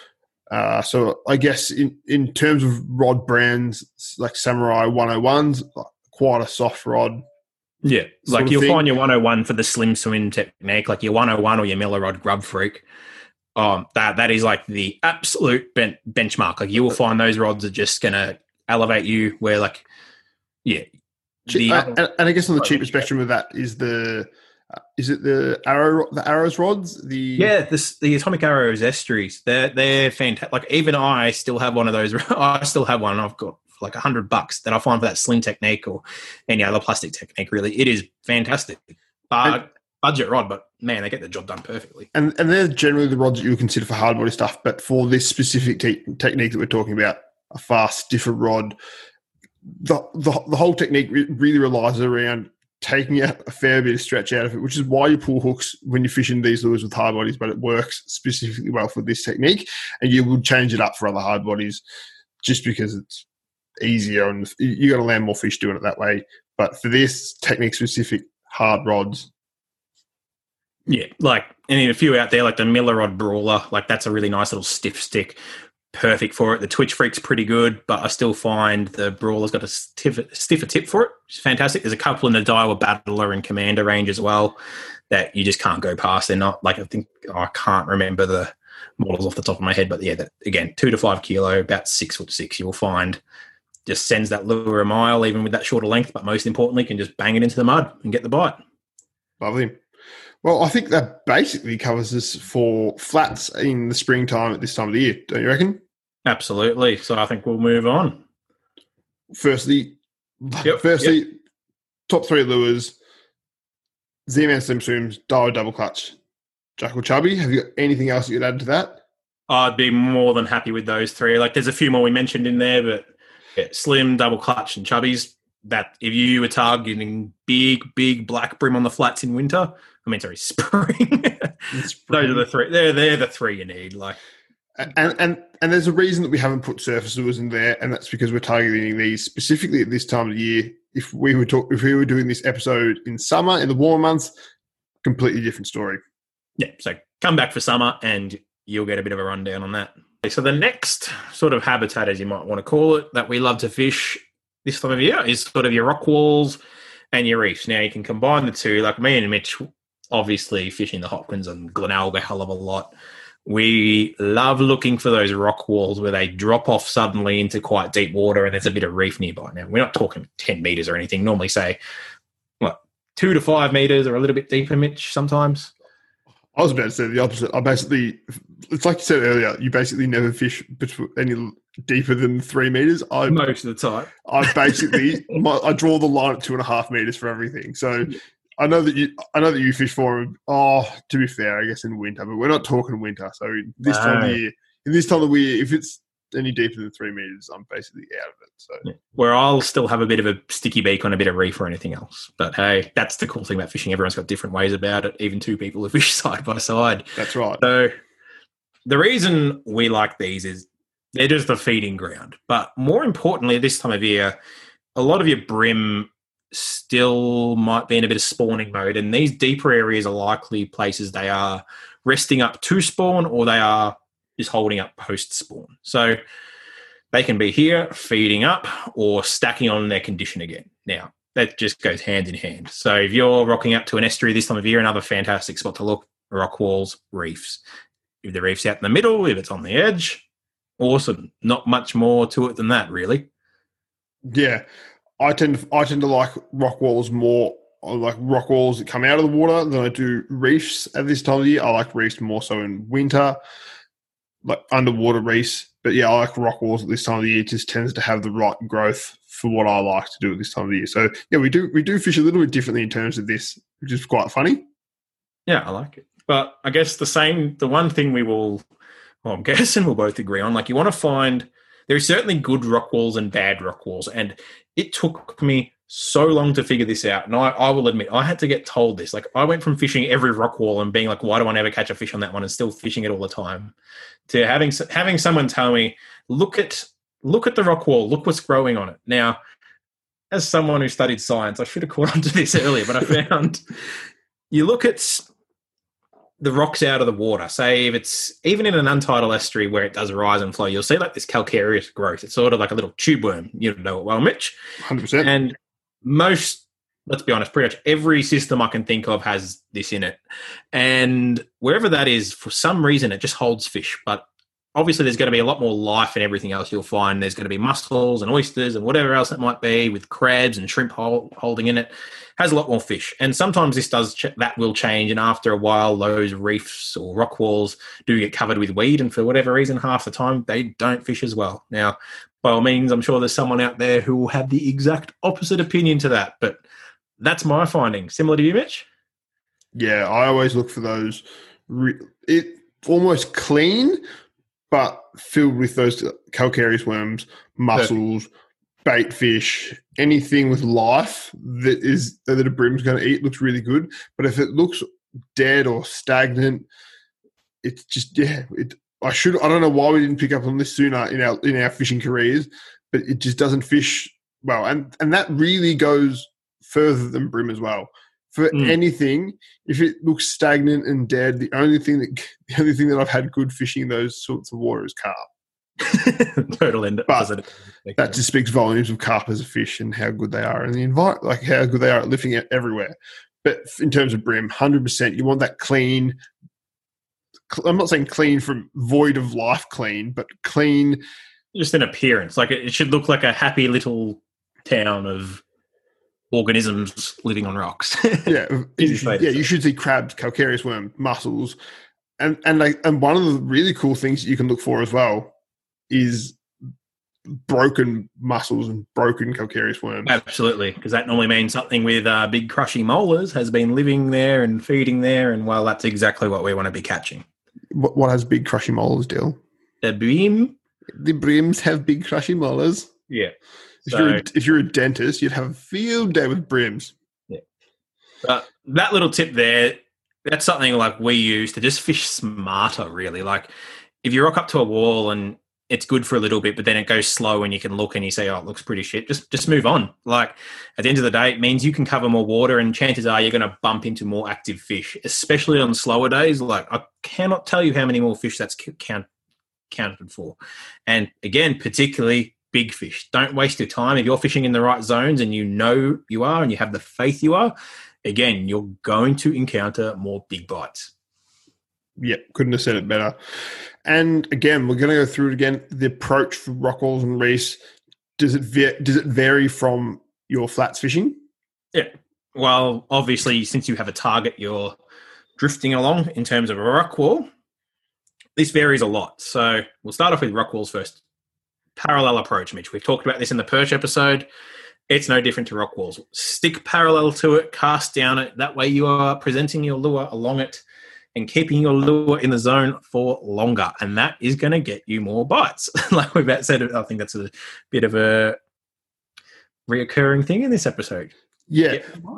Uh, so I guess in, in terms of rod brands, like Samurai one oh ones, quite a soft rod. Yeah, like you'll find your one oh one for the slim swim technique, like your one oh one or your Miller Rod Grub Freak. Um, that that is like the absolute ben- benchmark. Like you will find those rods are just gonna elevate you. Where like, yeah, the uh, other- and, and I guess on the cheaper spectrum of that is the uh, is it the arrow the arrows rods the yeah this, the Atomic Arrows Estuaries. They're they're fantastic. Like even I still have one of those. I still have one. I've got like a hundred bucks that I find for that slim technique or any other plastic technique. Really, it is fantastic. Uh, and, budget rod, but man, they get the job done perfectly. And and they're generally the rods that you would consider for hard body stuff. But for this specific te- technique that we're talking about, a fast, stiffer rod, the the, the whole technique re- really relies around taking out a fair bit of stretch out of it, which is why you pull hooks when you're fishing these lures with hard bodies. But it works specifically well for this technique, and you will change it up for other hard bodies just because it's easier and you got to land more fish doing it that way. But for this technique specific hard rods, yeah, like and a few out there like the Miller Rod Brawler, like that's a really nice little stiff stick, perfect for it. The Twitch Freak's pretty good, but I still find the Brawler's got a stiffer, stiffer tip for it, which is fantastic. There's a couple in the Daiwa Battler and Commander range as well that you just can't go past. They're not like I think oh, I can't remember the models off the top of my head, but yeah, that, again, two to five kilo, about six foot six, you'll find. Just sends that lure a mile, even with that shorter length, but most importantly, can just bang it into the mud and get the bite. Lovely. Well, I think that basically covers us for flats in the springtime at this time of the year, don't you reckon? Absolutely. So I think we'll move on. Firstly, yep, firstly, yep. Top three lures, Z-Man Slim Swims, Daiwa Double Clutch, Jackal Chubby. Have you got anything else you'd add to that? I'd be more than happy with those three. Like there's a few more we mentioned in there, but yeah, Slim, Double Clutch, and Chubbies. That if you were targeting big, big black brim on the flats in winter, I mean, sorry, spring. Those are the three. They're they're the three you need. Like, and and and there's a reason that we haven't put surface lures in there, and that's because we're targeting these specifically at this time of the year. If we were talk, if we were doing this episode in summer, in the warmer months, completely different story. Yeah. So come back for summer, and you'll get a bit of a rundown on that. So the next sort of habitat, as you might want to call it, that we love to fish this time of year is sort of your rock walls and your reefs. Now, you can combine the two. Like me and Mitch, obviously fishing the Hopkins and Glenelg a hell of a lot. We love looking for those rock walls where they drop off suddenly into quite deep water and there's a bit of reef nearby. Now, we're not talking ten metres or anything. Normally say, what, two to five metres or a little bit deeper, Mitch, sometimes. I was about to say the opposite. I basically, it's like you said earlier, you basically never fish between any deeper than three meters. I most of the time, I basically my, I draw the line at two and a half meters for everything. So yeah. I know that you, I know that you fish for. Oh, to be fair, I guess in winter, but we're not talking winter. So this no. time of the year, in this time of the year, if it's any deeper than three meters, I'm basically out of it. So yeah. Where I'll still have a bit of a sticky beak on a bit of reef or anything else. But hey, that's the cool thing about fishing. Everyone's got different ways about it. Even two people who fish side by side. That's right. So the reason we like these is they're just the feeding ground. But more importantly, this time of year, a lot of your brim still might be in a bit of spawning mode. And these deeper areas are likely places they are resting up to spawn or they are just holding up post-spawn. So they can be here feeding up or stacking on their condition again. Now, that just goes hand in hand. So if you're rocking up to an estuary this time of year, another fantastic spot to look, rock walls, reefs. If the reef's out in the middle, if it's on the edge, awesome. Not much more to it than that, really. Yeah. I tend to, I tend to like rock walls more. I like rock walls that come out of the water than I do reefs at this time of the year. I like reefs more so in winter, like underwater reefs. But yeah, I like rock walls at this time of the year. It just tends to have the right growth for what I like to do at this time of the year. So yeah, we do we do fish a little bit differently in terms of this, which is quite funny. Yeah, I like it. But I guess the same, the one thing we will, well, I'm guessing we'll both agree on, like you want to find, there are certainly good rock walls and bad rock walls. And it took me so long to figure this out. And I, I will admit, I had to get told this. Like I went from fishing every rock wall and being like, why do I never catch a fish on that one and still fishing it all the time, to having having someone tell me, look at look at the rock wall, look what's growing on it. Now, as someone who studied science, I should have caught on to this earlier, but I found you look at the rocks out of the water. Say if it's even in an untidal estuary where it does rise and flow, you'll see like this calcareous growth. It's sort of like a little tube worm. You know it well, Mitch. one hundred percent. And most, let's be honest, pretty much every system I can think of has this in it. And wherever that is, for some reason, it just holds fish. But obviously there's going to be a lot more life and everything else. You'll find there's going to be mussels and oysters and whatever else it might be, with crabs and shrimp hold, holding in it. Has a lot more fish. And sometimes this does ch- that will change, and after a while those reefs or rock walls do get covered with weed, and for whatever reason half the time they don't fish as well. Now, by all means, I'm sure there's someone out there who will have the exact opposite opinion to that, but that's my finding. Similar to you, Mitch? Yeah, I always look for those re- it almost clean but filled with those calcareous worms, mussels, Perfect. bait fish, anything with life that is that a brim's going to eat looks really good. But if it looks dead or stagnant, it's just yeah. It, I should. I don't know why we didn't pick up on this sooner in our in our fishing careers, but it just doesn't fish well, and and that really goes further than brim as well. For mm. anything, if it looks stagnant and dead, the only thing that the only thing that I've had good fishing in those sorts of water is carp. Total end. But that just speaks volumes of carp as a fish and how good they are, and the environment, like how good they are at lifting it everywhere. But in terms of brim, one hundred percent, you want that clean. I'm not saying clean from void of life clean, but clean. Just an appearance. Like it should look like a happy little town of organisms living on rocks. yeah, you should, yeah. You should see crabs, calcareous worm, mussels, and and like and one of the really cool things you can look for as well is broken mussels and broken calcareous worms. Absolutely, because that normally means something with uh, big crushy molars has been living there and feeding there, and well, that's exactly what we want to be catching. What, what has big crushy molars, Dill? The brim. The brims have big crushy molars. Yeah. If, so, you're a, if you're a dentist, you'd have a field day with brims. Yeah. But that little tip there, that's something like we use to just fish smarter, really. Like if you rock up to a wall and it's good for a little bit, but then it goes slow and you can look and you say, oh, it looks pretty shit, just just move on. Like at the end of the day, it means you can cover more water and chances are you're going to bump into more active fish, especially on slower days. Like I cannot tell you how many more fish that's count, counted for. And again, particularly big fish. Don't waste your time. If you're fishing in the right zones and you know you are and you have the faith you are, again, you're going to encounter more big bites. Yeah, couldn't have said it better. And again, we're going to go through it again. The approach for rock walls and reefs, does it va- does it vary from your flats fishing? Yeah. Well, obviously, since you have a target you're drifting along in terms of a rock wall, this varies a lot. So we'll start off with rock walls first. Parallel approach, Mitch. We've talked about this in the perch episode. It's no different to rock walls. Stick parallel to it, cast down it. That way you are presenting your lure along it and keeping your lure in the zone for longer. And that is going to get you more bites. Like we've said, I think that's a bit of a reoccurring thing in this episode. Yeah.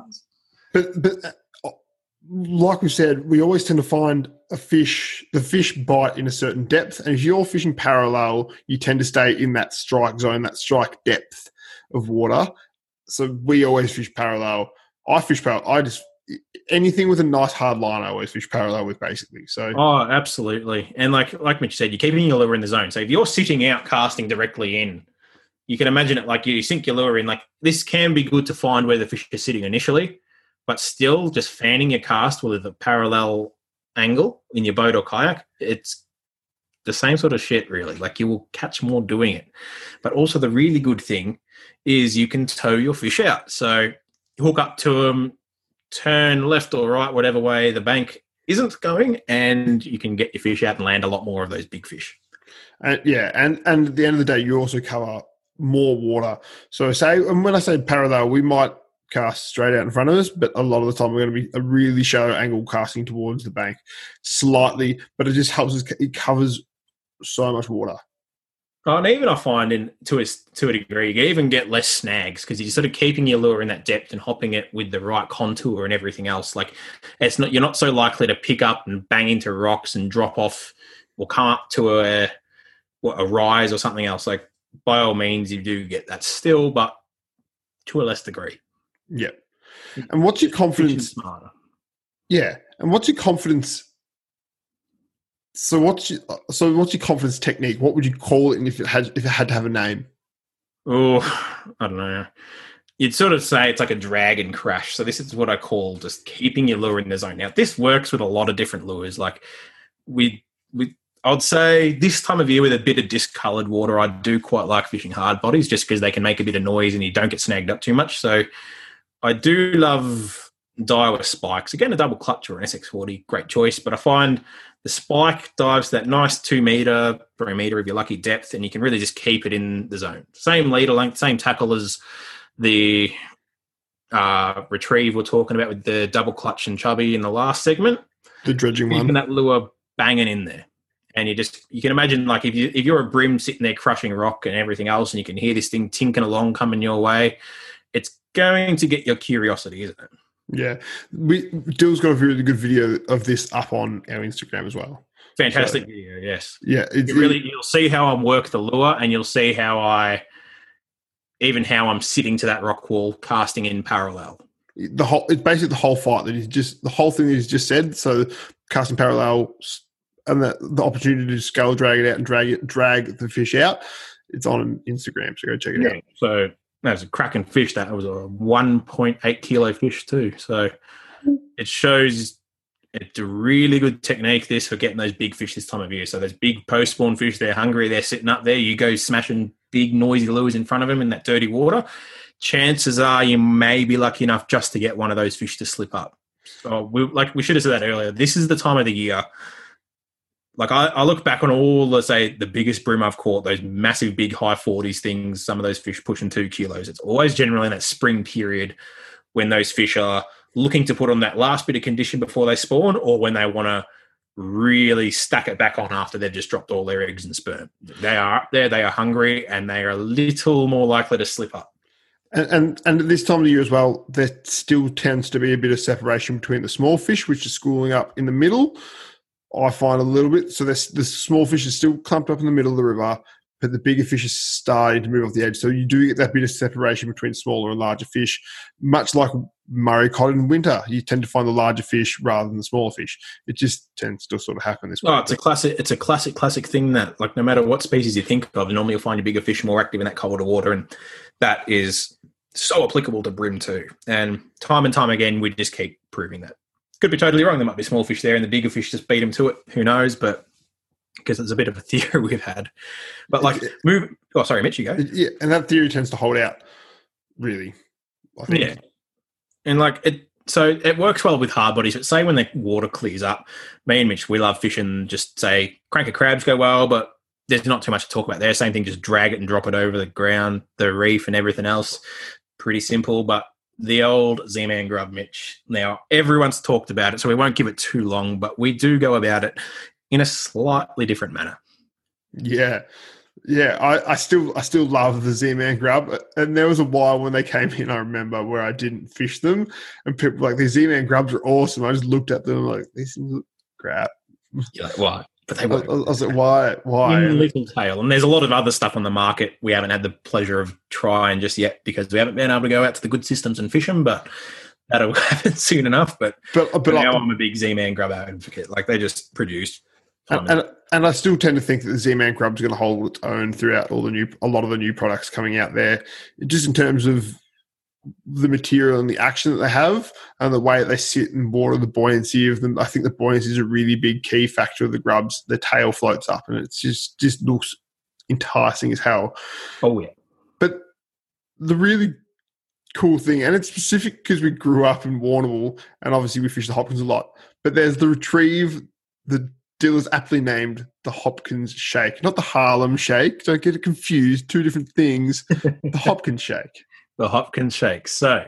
But, but uh, like we said, we always tend to find a fish, the fish bite in a certain depth. And if you're fishing parallel, you tend to stay in that strike zone, that strike depth of water. So we always fish parallel. I fish parallel. I just, anything with a nice hard line, I always fish parallel with basically. So oh, absolutely. And like, like Mitch said, you're keeping your lure in the zone. So if you're sitting out casting directly in, you can imagine it like you sink your lure in. Like this can be good to find where the fish is sitting initially, but still just fanning your cast with a parallel angle in your boat or kayak, it's the same sort of shit, really. Like you will catch more doing it. But also the really good thing is you can tow your fish out. So you hook up to them, turn left or right, whatever way the bank isn't going, and you can get your fish out and land a lot more of those big fish. Uh, yeah, and, and at the end of the day, you also cover more water. So say, and when I say parallel, we might cast straight out in front of us, but a lot of the time we're going to be a really shallow angle casting towards the bank slightly, but it just helps us, it covers so much water. Oh, and even I find in to a, to a degree, you even get less snags because you're sort of keeping your lure in that depth and hopping it with the right contour and everything else. Like it's not, you're not so likely to pick up and bang into rocks and drop off or come up to a, a rise or something else. Like by all means, you do get that still, but to a less degree. Yeah. And what's your confidence? Smarter. Yeah. And what's your confidence So what's your, so what's your confidence technique? What would you call it, and if it had if it had to have a name? Oh, I don't know. You'd sort of say it's like a drag and crash. So this is what I call just keeping your lure in the zone. Now, this works with a lot of different lures. Like we, we, I'd say this time of year with a bit of discoloured water, I do quite like fishing hard bodies just because they can make a bit of noise and you don't get snagged up too much. So I do love Daiwa spikes. Again, a double clutch or an S X forty, great choice. But I find the spike dives that nice two metre, three metre if you're lucky depth, and you can really just keep it in the zone. Same leader length, same tackle as the uh, retrieve we're talking about with the double clutch and chubby in the last segment. The dredging Keeping one. that lure banging in there. And you just, you can imagine like if, you, if you're a brim sitting there crushing rock and everything else and you can hear this thing tinking along coming your way, it's going to get your curiosity, isn't it? Yeah. We, Dill's got a really good video of this up on our Instagram as well. Fantastic So, video, yes. Yeah. It's, You really, you'll see how I work the lure and you'll see how I... even how I'm sitting to that rock wall, casting in parallel. The whole, it's basically the whole fight that he's just, the whole thing that he's just said. So casting parallel and the, the opportunity to scale drag it out and drag it, drag the fish out. It's on Instagram, so go check it Yeah. out. So that was a cracking fish. That was a one point eight kilo fish too. So it shows it's a really good technique, this, for getting those big fish this time of year. So those big post-spawn fish, they're hungry, they're sitting up there. You go smashing big noisy lures in front of them in that dirty water. Chances are you may be lucky enough just to get one of those fish to slip up. So we, like we should have said that earlier. This is the time of the year. Like I, I look back on all, let's say, the biggest brim I've caught, those massive big high forties things, some of those fish pushing two kilos. It's always generally in that spring period when those fish are looking to put on that last bit of condition before they spawn, or when they want to really stack it back on after they've just dropped all their eggs and sperm. They are up there, they are hungry, and they are a little more likely to slip up. And, and and at this time of the year as well, there still tends to be a bit of separation between the small fish, which are schooling up in the middle. I find a little bit. So this the small fish is still clumped up in the middle of the river, but the bigger fish is starting to move off the edge. So you do get that bit of separation between smaller and larger fish, much like Murray cod in winter. You tend to find the larger fish rather than the smaller fish. It just tends to sort of happen this way. Oh, it's a classic. It's a classic, classic thing that, like, no matter what species you think of, normally you'll find your bigger fish more active in that colder water, and that is so applicable to brim too. And time and time again, we just keep proving that. Could be totally wrong. There might be small fish there, and the bigger fish just beat them to it. Who knows? But because it's a bit of a theory we've had. But like, move. Oh, sorry, Mitch, you go. Yeah, and that theory tends to hold out. Really, I think. Yeah, and like it. So it works well with hard bodies. But say when the water clears up, me and Mitch, we love fishing. Just say cranker crabs go well, but there's not too much to talk about there. Same thing, just drag it and drop it over the ground, the reef, and everything else. Pretty simple, but. The old Z-Man grub, Mitch. Now, everyone's talked about it, so we won't give it too long, but we do go about it in a slightly different manner. Yeah. Yeah, I, I still I still love the Z-Man grub. And there was a while when they came in, I remember, where I didn't fish them. And people were like, these Z-Man grubs are awesome. I just looked at them like, these things look crap. You're like, why? But they I, were. I was like, why? Why? In little tail. And there's a lot of other stuff on the market we haven't had the pleasure of trying just yet because we haven't been able to go out to the good systems and fish them, but that'll happen soon enough. But, but, but, but now I, I'm a big Z-Man grub advocate. Like, they just produce. And, and, and I still tend to think that the Z-Man grub is going to hold its own throughout all the new, a lot of the new products coming out there, just in terms of the material and the action that they have and the way they sit in water, the buoyancy of them. I think the buoyancy is a really big key factor of the grubs. The tail floats up and it's just, just looks enticing as hell. Oh, yeah. But the really cool thing, and it's specific because we grew up in Warrnambool and obviously we fish the Hopkins a lot, but there's the retrieve, the Dill is aptly named the Hopkins Shake, not the Harlem Shake. Don't get it confused. Two different things. The Hopkins Shake. The Hopkins Shake. So,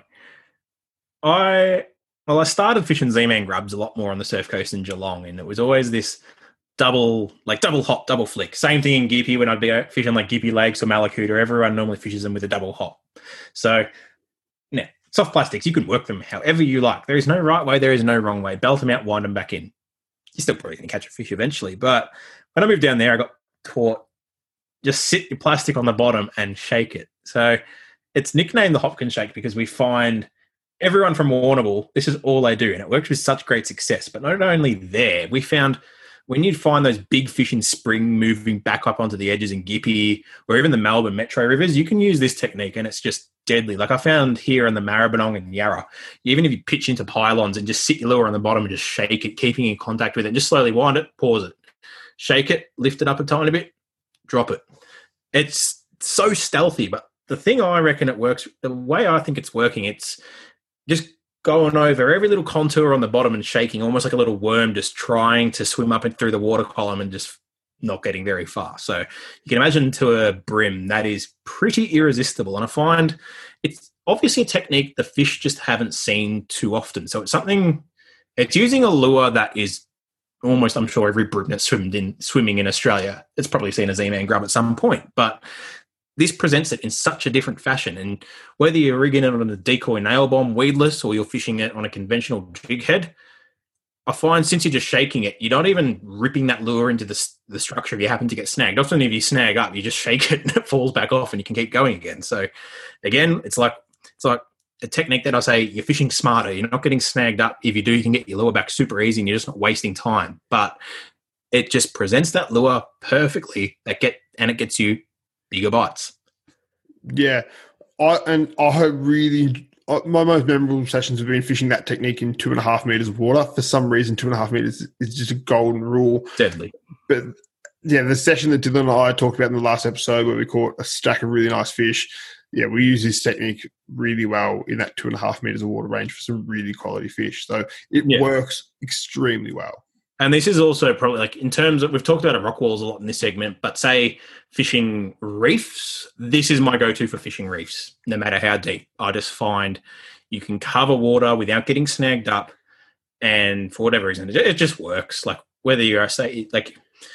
I well, I started fishing Z-Man grubs a lot more on the surf coast in Geelong, and it was always this double, like double hop, double flick. Same thing in Gippy when I'd be fishing like Gippy Lakes or Malakuta. Everyone normally fishes them with a double hop. So, now soft plastics, you can work them however you like. There is no right way. There is no wrong way. Belt them out, wind them back in. You're still probably going to catch a fish eventually. But when I moved down there, I got taught just sit your plastic on the bottom and shake it. So it's nicknamed the Hopkins Shake because we find everyone from Warrnambool, this is all they do, and it works with such great success. But not only there, we found when you'd find those big fish in spring moving back up onto the edges in Gippy or even the Melbourne metro rivers, you can use this technique and it's just deadly. Like I found here in the Maribyrnong and Yarra, even if you pitch into pylons and just sit your lure on the bottom and just shake it, keeping in contact with it, just slowly wind it, pause it, shake it, lift it up a tiny bit, drop it. It's so stealthy, but the thing I reckon it works, the way I think it's working, it's just going over every little contour on the bottom and shaking, almost like a little worm just trying to swim up and through the water column and just not getting very far. So you can imagine to a brim, that is pretty irresistible. And I find it's obviously a technique the fish just haven't seen too often. So it's something, it's using a lure that is almost, I'm sure every brim that's swimmed in, swimming in Australia, it's probably seen a Z-Man grub at some point. But this presents it in such a different fashion. And whether you're rigging it on a decoy nail bomb, weedless, or you're fishing it on a conventional jig head, I find since you're just shaking it, you're not even ripping that lure into the, the structure if you happen to get snagged. Often if you snag up, you just shake it and it falls back off and you can keep going again. So again, it's like it's like a technique that I say you're fishing smarter. You're not getting snagged up. If you do, you can get your lure back super easy and you're just not wasting time. But it just presents that lure perfectly that get and it gets you bigger bites. Yeah, I and I really I, my most memorable sessions have been fishing that technique in two and a half meters of water. For some reason, two and a half meters is just a golden rule. Deadly. But yeah, the session that Dylan and I talked about in the last episode where we caught a stack of really nice fish. Yeah, we use this technique really well in that two and a half meters of water range for some really quality fish. So it yeah. works extremely well. And this is also probably like in terms of, we've talked about rock walls a lot in this segment, but say fishing reefs, this is my go-to for fishing reefs, no matter how deep. I just find you can cover water without getting snagged up. And for whatever reason, it just works. Like whether you're, say, like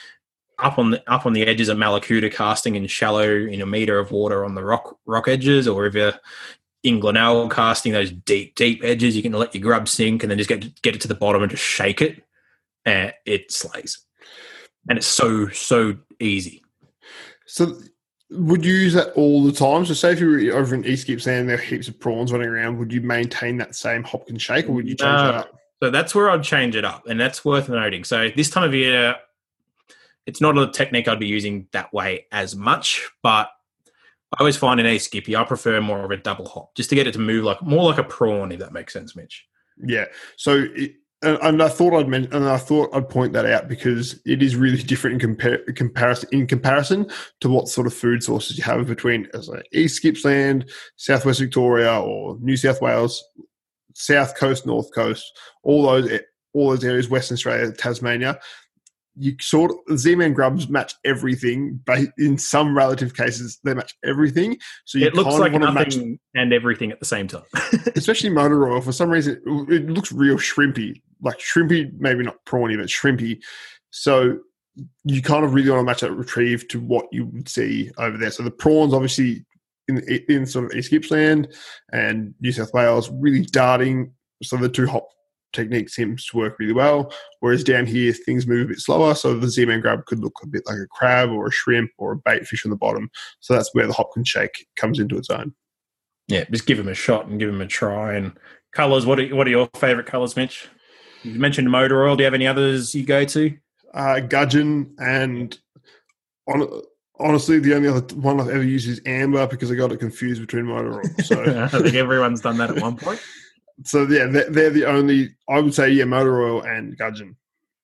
up on the, up on the edges of Malakuta casting in shallow in a meter of water on the rock, rock edges, or if you're in Glenelg casting those deep, deep edges, you can let your grub sink and then just get, get it to the bottom and just shake it. And it slays. And it's so, so easy. So would you use that all the time? So say if you were over in East Gippsland and there are heaps of prawns running around, would you maintain that same Hopkins shake or would you change no. that up? So that's where I'd change it up. And that's worth noting. So this time of year, it's not a technique I'd be using that way as much, but I always find in East Gippy, I prefer more of a double hop just to get it to move like more like a prawn, if that makes sense, Mitch. Yeah. So it, And I thought I'd mention, and I thought I'd point that out because it is really different in compar- comparison in comparison to what sort of food sources you have between, as like East Gippsland, Southwest Victoria, or New South Wales, South Coast, North Coast, all those all those areas, Western Australia, Tasmania. You sort of Z-Man grubs match everything, but in some relative cases, they match everything. So you it looks kind like of nothing match, and everything at the same time. especially motor oil. For some reason, it, it looks real shrimpy, like shrimpy, maybe not prawny, but shrimpy. So you kind of really want to match that retrieve to what you would see over there. So the prawns, obviously, in in sort of East Gippsland and New South Wales, really darting. So the two hop technique seems to work really well, whereas down here things move a bit slower, so the Z-Man grub could look a bit like a crab or a shrimp or a bait fish on the bottom. So that's where the Hopkins shake comes into its own. Yeah, just give them a shot and give them a try. And colours, what are, what are your favourite colours, Mitch? You mentioned motor oil. Do you have any others you go to? Uh, gudgeon, and on, honestly, the only other one I've ever used is amber because I got it confused between motor oil. So I think everyone's done that at one point. So yeah, they're, they're the only, I would say, yeah, motor oil and gudgeon.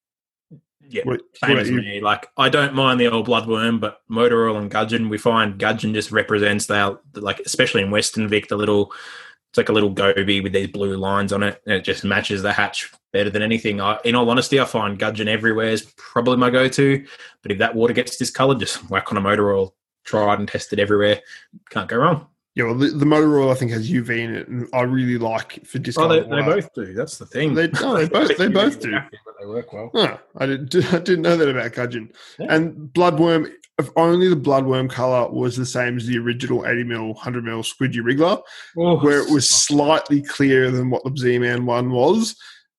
Yeah, what, same what as you, me. Like, I don't mind the old bloodworm, but motor oil and gudgeon, we find gudgeon just represents that, like, especially in Western Vic, the little, it's like a little goby with these blue lines on it, and it just matches the hatch better than anything. I, in all honesty, I find gudgeon everywhere is probably my go-to, but if that water gets discoloured, just whack on a motor oil, tried and tested everywhere, can't go wrong. Yeah, well, the, the motor oil I think has U V in it, and I really like for discoloured Oh, they, they both do. That's the thing. They, no, they both they both do. But they work well. Oh, I didn't I didn't know that about gudgeon. Yeah. And bloodworm, if only the bloodworm colour was the same as the original eighty mil, one hundred mil Squidgy Wriggler, Oh, where it was slightly clearer than what the Z-Man one was.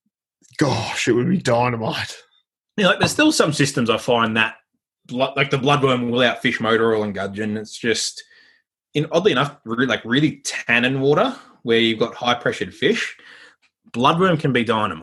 Gosh, it would be dynamite. Yeah, like there's still some systems I find that, blood, like the bloodworm will outfish motor oil and gudgeon. It's just, in oddly enough, really, like really tannin water where you've got high pressured fish. Bloodworm can be dynamite.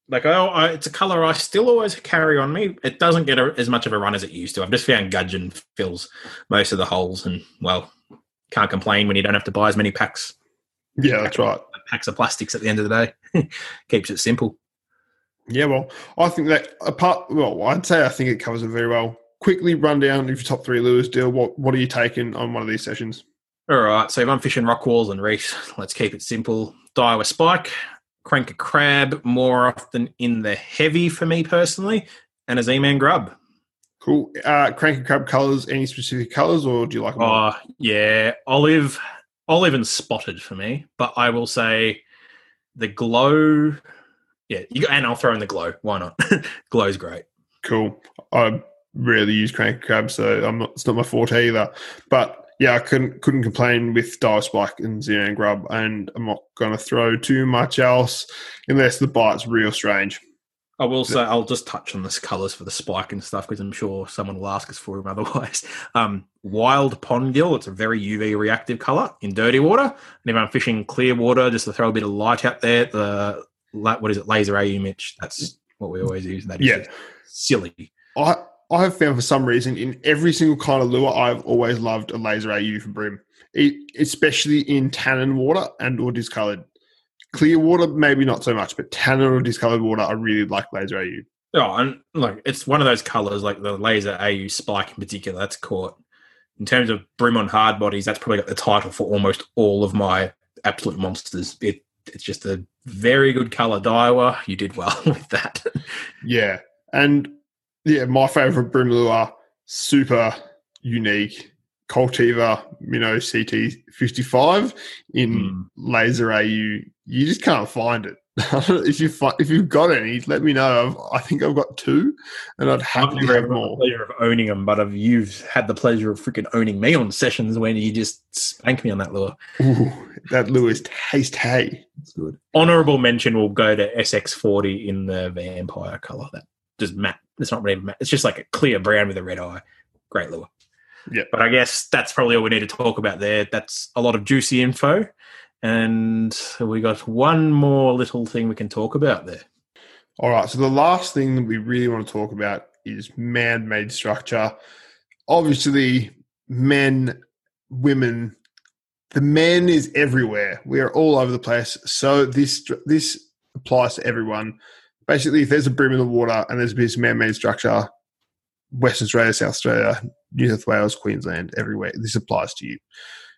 Like, oh, I, it's a color I still always carry on me. It doesn't get a, as much of a run as it used to. I've just found Gudgeon fills most of the holes, and well, can't complain when you don't have to buy as many packs. Yeah, that's right. Packs of plastics at the end of the day. Keeps it simple. Yeah, well, I think that apart, well, I'd say I think it covers it very well. Quickly run down your top three lures, Deal. What what are you taking on one of these sessions? All right, so if I'm fishing rock walls and reefs, let's keep it simple. Daiwa spike, crank a crab more often in the heavy for me personally, and a Z-Man grub. Cool. Uh, crank a crab colours, any specific colours, or do you like them all? Oh, yeah, olive, olive and spotted for me, but I will say the glow, yeah, you, and I'll throw in the glow. Why not? Glow's great. Cool. I rarely use crank a crab, so I'm not. It's not my forte either. But yeah, I couldn't couldn't complain with Daiwa spike and Z-Man grub, and I'm not going to throw too much else unless the bite's real strange. I will say I'll just touch on the colours for the spike and stuff because I'm sure someone will ask us for them otherwise. Um, wild pond gill, it's a very U V reactive colour in dirty water. And if I'm fishing clear water, just to throw a bit of light out there, the what is it, laser A U Mitch? That's what we always use. That is Yeah. silly. I I have found for some reason in every single kind of lure, I've always loved a laser A U from Brim, it, especially in tannin water and or discoloured. Clear water, maybe not so much, but tannin or discoloured water, I really like laser A U. Oh, and like it's one of those colours, like the laser A U spike in particular, that's caught. In terms of Brim on hard bodies, that's probably got the title for almost all of my absolute monsters. It It's just a very good colour. Daiwa, you did well with that. Yeah. And yeah, my favourite Brim lure, super unique, Coltiva, you know, C T fifty-five in Mm. laser A U. You just can't find it. if you fi- if you've got any, let me know. I've, I think I've got two, and I'd I've happily never have had the more. pleasure of owning them, but I've, you've had the pleasure of freaking owning me on sessions when you just spank me on that lure. Ooh, that lure is taste hay. It's good. Honourable mention will go to S X forty in the vampire colour. That just matte. It's not really matte. It's just like a clear brown with a red eye. Great lure. Yeah. But I guess that's probably all we need to talk about there. That's a lot of juicy info. And we got one more little thing we can talk about there. All right. So the last thing that we really want to talk about is man-made structure. Obviously, men, women, the men is everywhere. We are all over the place. So this this applies to everyone. Basically, if there's a brim in the water and there's this man-made structure, Western Australia, South Australia, New South Wales, Queensland, everywhere, this applies to you.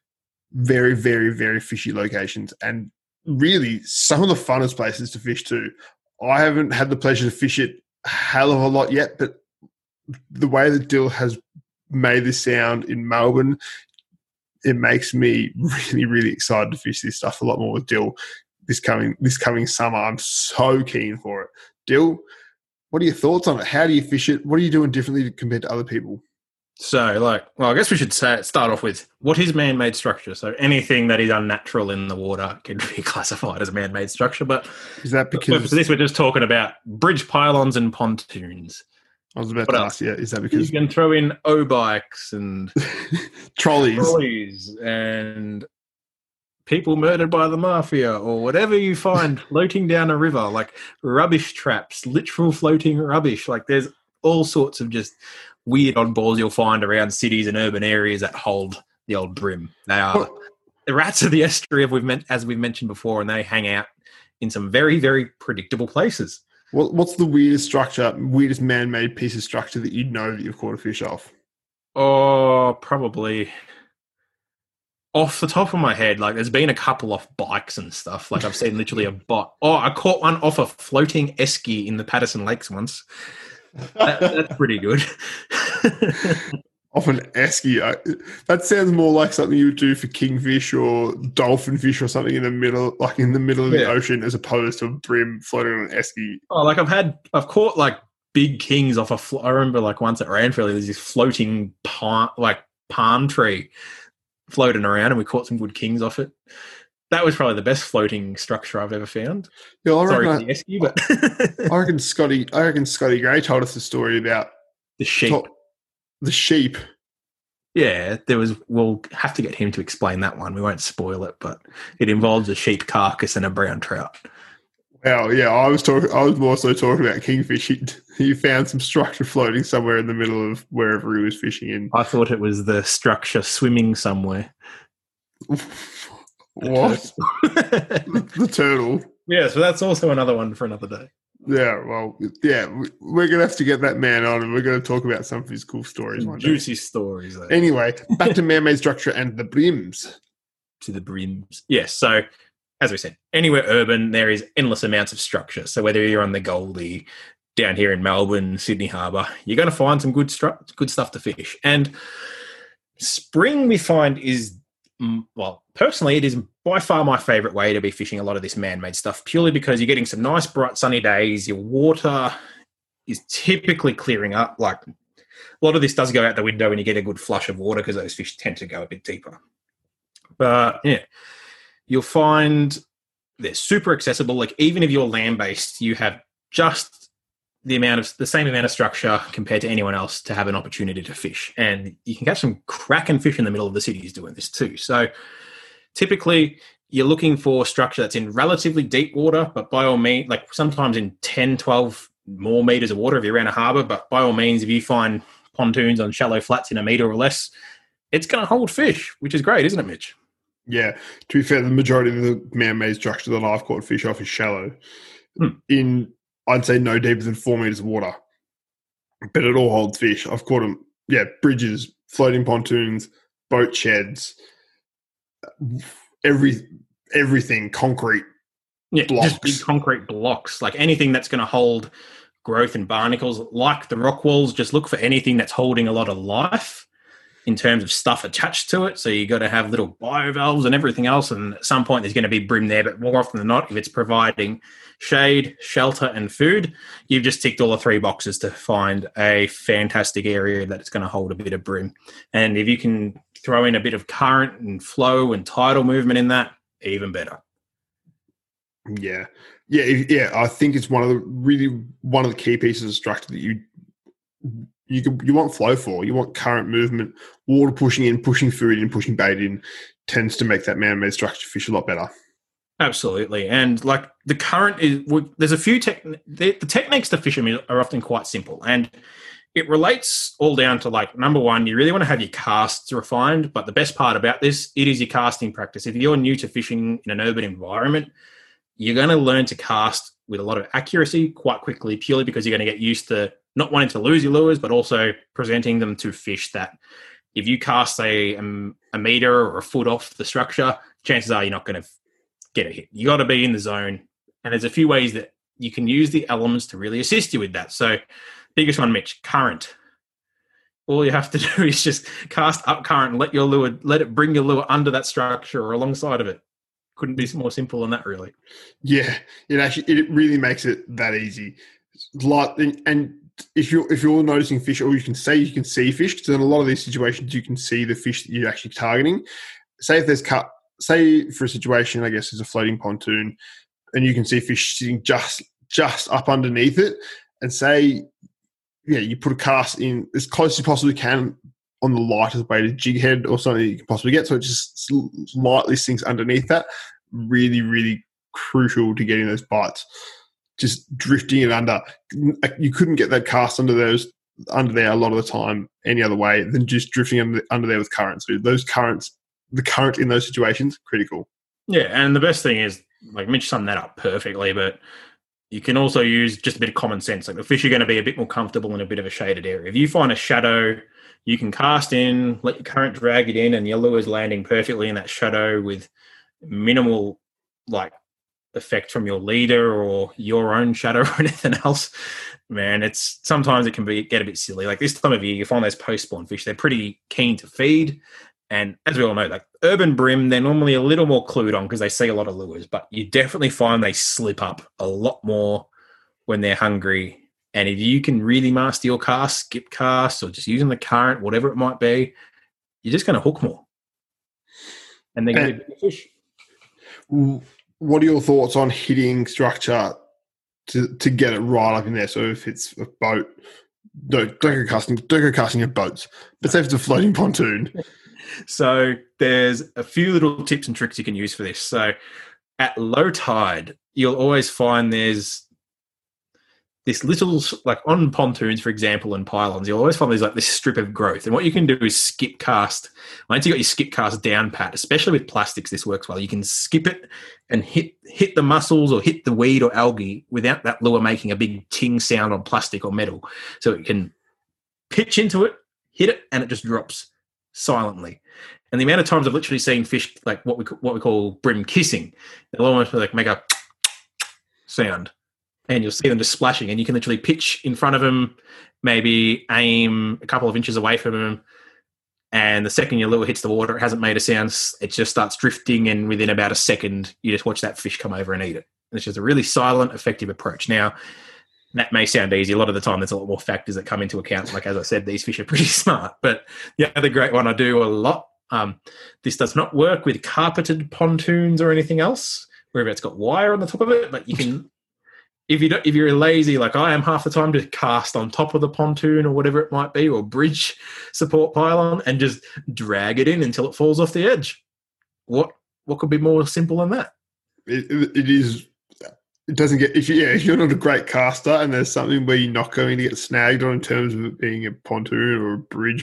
Very, very, very fishy locations, and really some of the funnest places to fish too. I haven't had the pleasure to fish it a hell of a lot yet, but the way that Dill has made this sound in Melbourne, it makes me really, really excited to fish this stuff a lot more with Dill this coming this coming summer. I'm so keen for it. Dill, what are your thoughts on it? How do you fish it? What are you doing differently compared to other people? So, like, well, I guess we should say, start off with what is man-made structure. So anything that is unnatural in the water can be classified as a man-made structure. But Is that for because this, we're just talking about bridge pylons and pontoons. I was about What to else? ask you, is that You because can throw in O-bikes and trolleys? trolleys and people murdered by the mafia or whatever you find floating down a river, like rubbish traps, literal floating rubbish. Like there's all sorts of just weird oddballs you'll find around cities and urban areas that hold the old brim. They are What- the rats of the estuary, as we've, men- as we've mentioned before, and they hang out in some very, very predictable places. What, what's the weirdest structure, weirdest man-made piece of structure that you know that you've caught a fish off? Oh, probably off the top of my head, like there's been a couple off bikes and stuff. Like I've seen literally a bike. Oh, I caught one off a floating esky in the Patterson Lakes once. That, that's pretty good. Off an esky. I- That sounds more like something you would do for kingfish or dolphin fish or something in the middle, like in the middle of the Yeah. ocean, as opposed to a brim floating on an esky. Oh, like I've had, I've caught like big kings off a. Fl- I remember like once at Ranfurly, there's this floating palm, like palm tree floating around, and we caught some good kings off it. That was probably the best floating structure I've ever found. Yeah, I Sorry reckon, for the esky, but I, I reckon Scotty. I reckon Scotty Gray told us the story about the sheep. top- the sheep. Yeah, there was. We'll have to get him to explain that one. We won't spoil it, but it involves a sheep carcass and a brown trout. Well, yeah, I was talking. I was more so talking about kingfish. He, he found some structure floating somewhere in the middle of wherever he was fishing in. I thought it was the structure swimming somewhere. What? the, the turtle. Yeah, so that's also another one for another day. Yeah, well, yeah, we're going to have to get that man on and we're going to talk about some of his cool stories. Some juicy stories. Though. Anyway, back to man-made structure and the brims. To the brims. Yes, so as we said, anywhere urban, there is endless amounts of structure. So whether you're on the Goldie, down here in Melbourne, Sydney Harbour, you're going to find some good, stru- good stuff to fish. And spring, we find, is, well, personally, it is by far my favourite way to be fishing a lot of this man-made stuff, purely because you're getting some nice, bright, sunny days. Your water is typically clearing up. Like, a lot of this does go out the window when you get a good flush of water because those fish tend to go a bit deeper. But, yeah, you'll find they're super accessible. Like, even if you're land-based, you have just the amount of the same amount of structure compared to anyone else to have an opportunity to fish. And you can catch some cracking fish in the middle of the cities doing this too. So typically you're looking for structure that's in relatively deep water, but by all means, like sometimes in ten, twelve more meters of water if you're around a harbour, but by all means, if you find pontoons on shallow flats in a metre or less, it's going to hold fish, which is great, isn't it, Mitch? Yeah. To be fair, the majority of the man-made structure that I've caught fish off is shallow. Hmm. In I'd say no deeper than four metres of water. But it all holds fish. I've caught them, yeah, bridges, floating pontoons, boat sheds, every everything, concrete yeah, blocks. Just big concrete blocks. Like anything that's going to hold growth and barnacles, like the rock walls, just look for anything that's holding a lot of life in terms of stuff attached to it. So you got to have little bivalves and everything else. And at some point there's going to be brim there, but more often than not, if it's providing shade, shelter, and food, you've just ticked all the three boxes to find a fantastic area that's going to hold a bit of brim. And if you can throw in a bit of current and flow and tidal movement in that, even better. Yeah. Yeah. Yeah. I think it's one of the really, one of the key pieces of structure that you, you can, you want flow for. You want current movement, water pushing in, pushing food in, pushing bait in, tends to make that man-made structure fish a lot better. Absolutely. And like the current is, there's a few, tech, the, the techniques to fish them are often quite simple. And it relates all down to like, number one, you really want to have your casts refined. But the best part about this, it is your casting practice. If you're new to fishing in an urban environment, you're going to learn to cast with a lot of accuracy quite quickly, purely because you're going to get used to not wanting to lose your lures, but also presenting them to fish that if you cast, say, a, a meter or a foot off the structure, chances are you're not going to get a hit. You got to be in the zone. And there's a few ways that you can use the elements to really assist you with that. So biggest one, Mitch, current. All you have to do is just cast up current and let your lure, let it bring your lure under that structure or alongside of it. Couldn't be more simple than that, really. Yeah, it actually, it really makes it that easy. Like, and if you're, if you're noticing fish, or you can say you can see fish, because in a lot of these situations you can see the fish that you're actually targeting. Say if there's cut, say for a situation, I guess, there's a floating pontoon, and you can see fish sitting just just up underneath it, and say, yeah, you put a cast in as close as you possibly can on the lightest weighted jig head or something you can possibly get, so it just lightly sinks underneath that. Really, really crucial to getting those bites. Just drifting it under. You couldn't get that cast under those under there a lot of the time any other way than just drifting under, under there with currents. So those currents, the current in those situations, critical. Yeah, and the best thing is, like Mitch summed that up perfectly, but you can also use just a bit of common sense. Like the fish are going to be a bit more comfortable in a bit of a shaded area. If you find a shadow, you can cast in, let your current drag it in, and your lure is landing perfectly in that shadow with minimal like effect from your leader or your own shadow or anything else. Man, it's sometimes it can be get a bit silly. Like this time of year, you find those post-spawn fish, they're pretty keen to feed. And as we all know, like urban brim, they're normally a little more clued on because they see a lot of lures, but you definitely find they slip up a lot more when they're hungry. And if you can really master your cast, skip casts, or just using the current, whatever it might be, you're just going to hook more. And they're going to be bigger fish. What are your thoughts on hitting structure to, to get it right up in there? So if it's a boat, no, don't go casting, don't go casting at boats, but say if it's a floating pontoon. So there's a few little tips and tricks you can use for this. So at low tide, you'll always find there's this little, like on pontoons, for example, and pylons, you'll always find there's like this strip of growth. And what you can do is skip cast. Once you got your skip cast down pat, especially with plastics, this works well. You can skip it and hit hit the mussels or hit the weed or algae without that lure making a big ting sound on plastic or metal. So it can pitch into it, hit it, and it just drops silently. And the amount of times I've literally seen fish like what we what we call brim kissing, they'll almost like make a sound. And you'll see them just splashing, and you can literally pitch in front of them, maybe aim a couple of inches away from them, and the second your lure hits the water, it hasn't made a sound. It just starts drifting, and within about a second, you just watch that fish come over and eat it. And it's just a really silent, effective approach. Now, that may sound easy. A lot of the time, there's a lot more factors that come into account. Like, as I said, these fish are pretty smart. But the other great one I do a lot, um, this does not work with carpeted pontoons or anything else, where it's got wire on the top of it, but you can... If you don't, if you're lazy like I am half the time, just cast on top of the pontoon or whatever it might be, or bridge support pylon, and just drag it in until it falls off the edge. What what could be more simple than that? It, it is. It doesn't get if you yeah if you're not a great caster and there's something where you're not going to get snagged on in terms of it being a pontoon or a bridge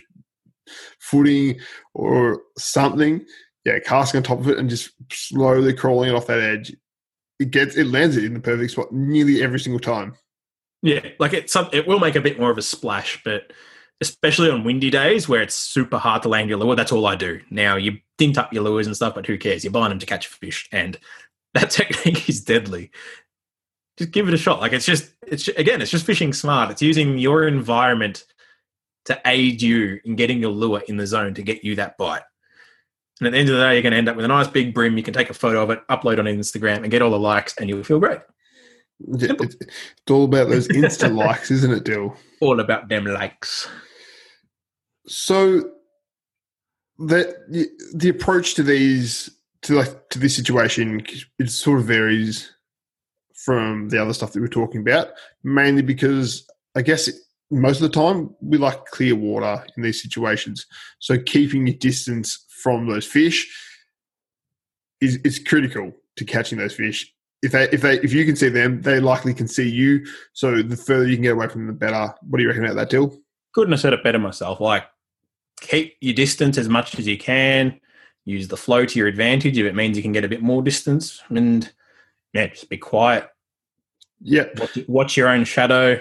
footing or something. Yeah, casting on top of it and just slowly crawling it off that edge. It gets it lands it in the perfect spot nearly every single time. Yeah, like it some it will make a bit more of a splash, but especially on windy days where it's super hard to land your lure, that's all I do. Now you dint up your lures and stuff, but who cares? You're buying them to catch a fish, and that technique is deadly. Just give it a shot. Like it's just it's again, it's just fishing smart. It's using your environment to aid you in getting your lure in the zone to get you that bite. And at the end of the day, you're going to end up with a nice big brim. You can take a photo of it, upload on Instagram, and get all the likes, and you'll feel great. Simple. It's all about those Insta likes, isn't it, Dill? All about them likes. So the the approach to these to like to this situation, it sort of varies from the other stuff that we're talking about. Mainly because I guess it, most of the time we like clear water in these situations. So keeping your distance from those fish is is critical to catching those fish. If they if they if you can see them, they likely can see you. So the further you can get away from them, the better. What do you reckon about that, Dill? Couldn't have said it better myself. Like, keep your distance as much as you can. Use the flow to your advantage if it means you can get a bit more distance. And yeah, just be quiet. Yeah. Watch, watch your own shadow.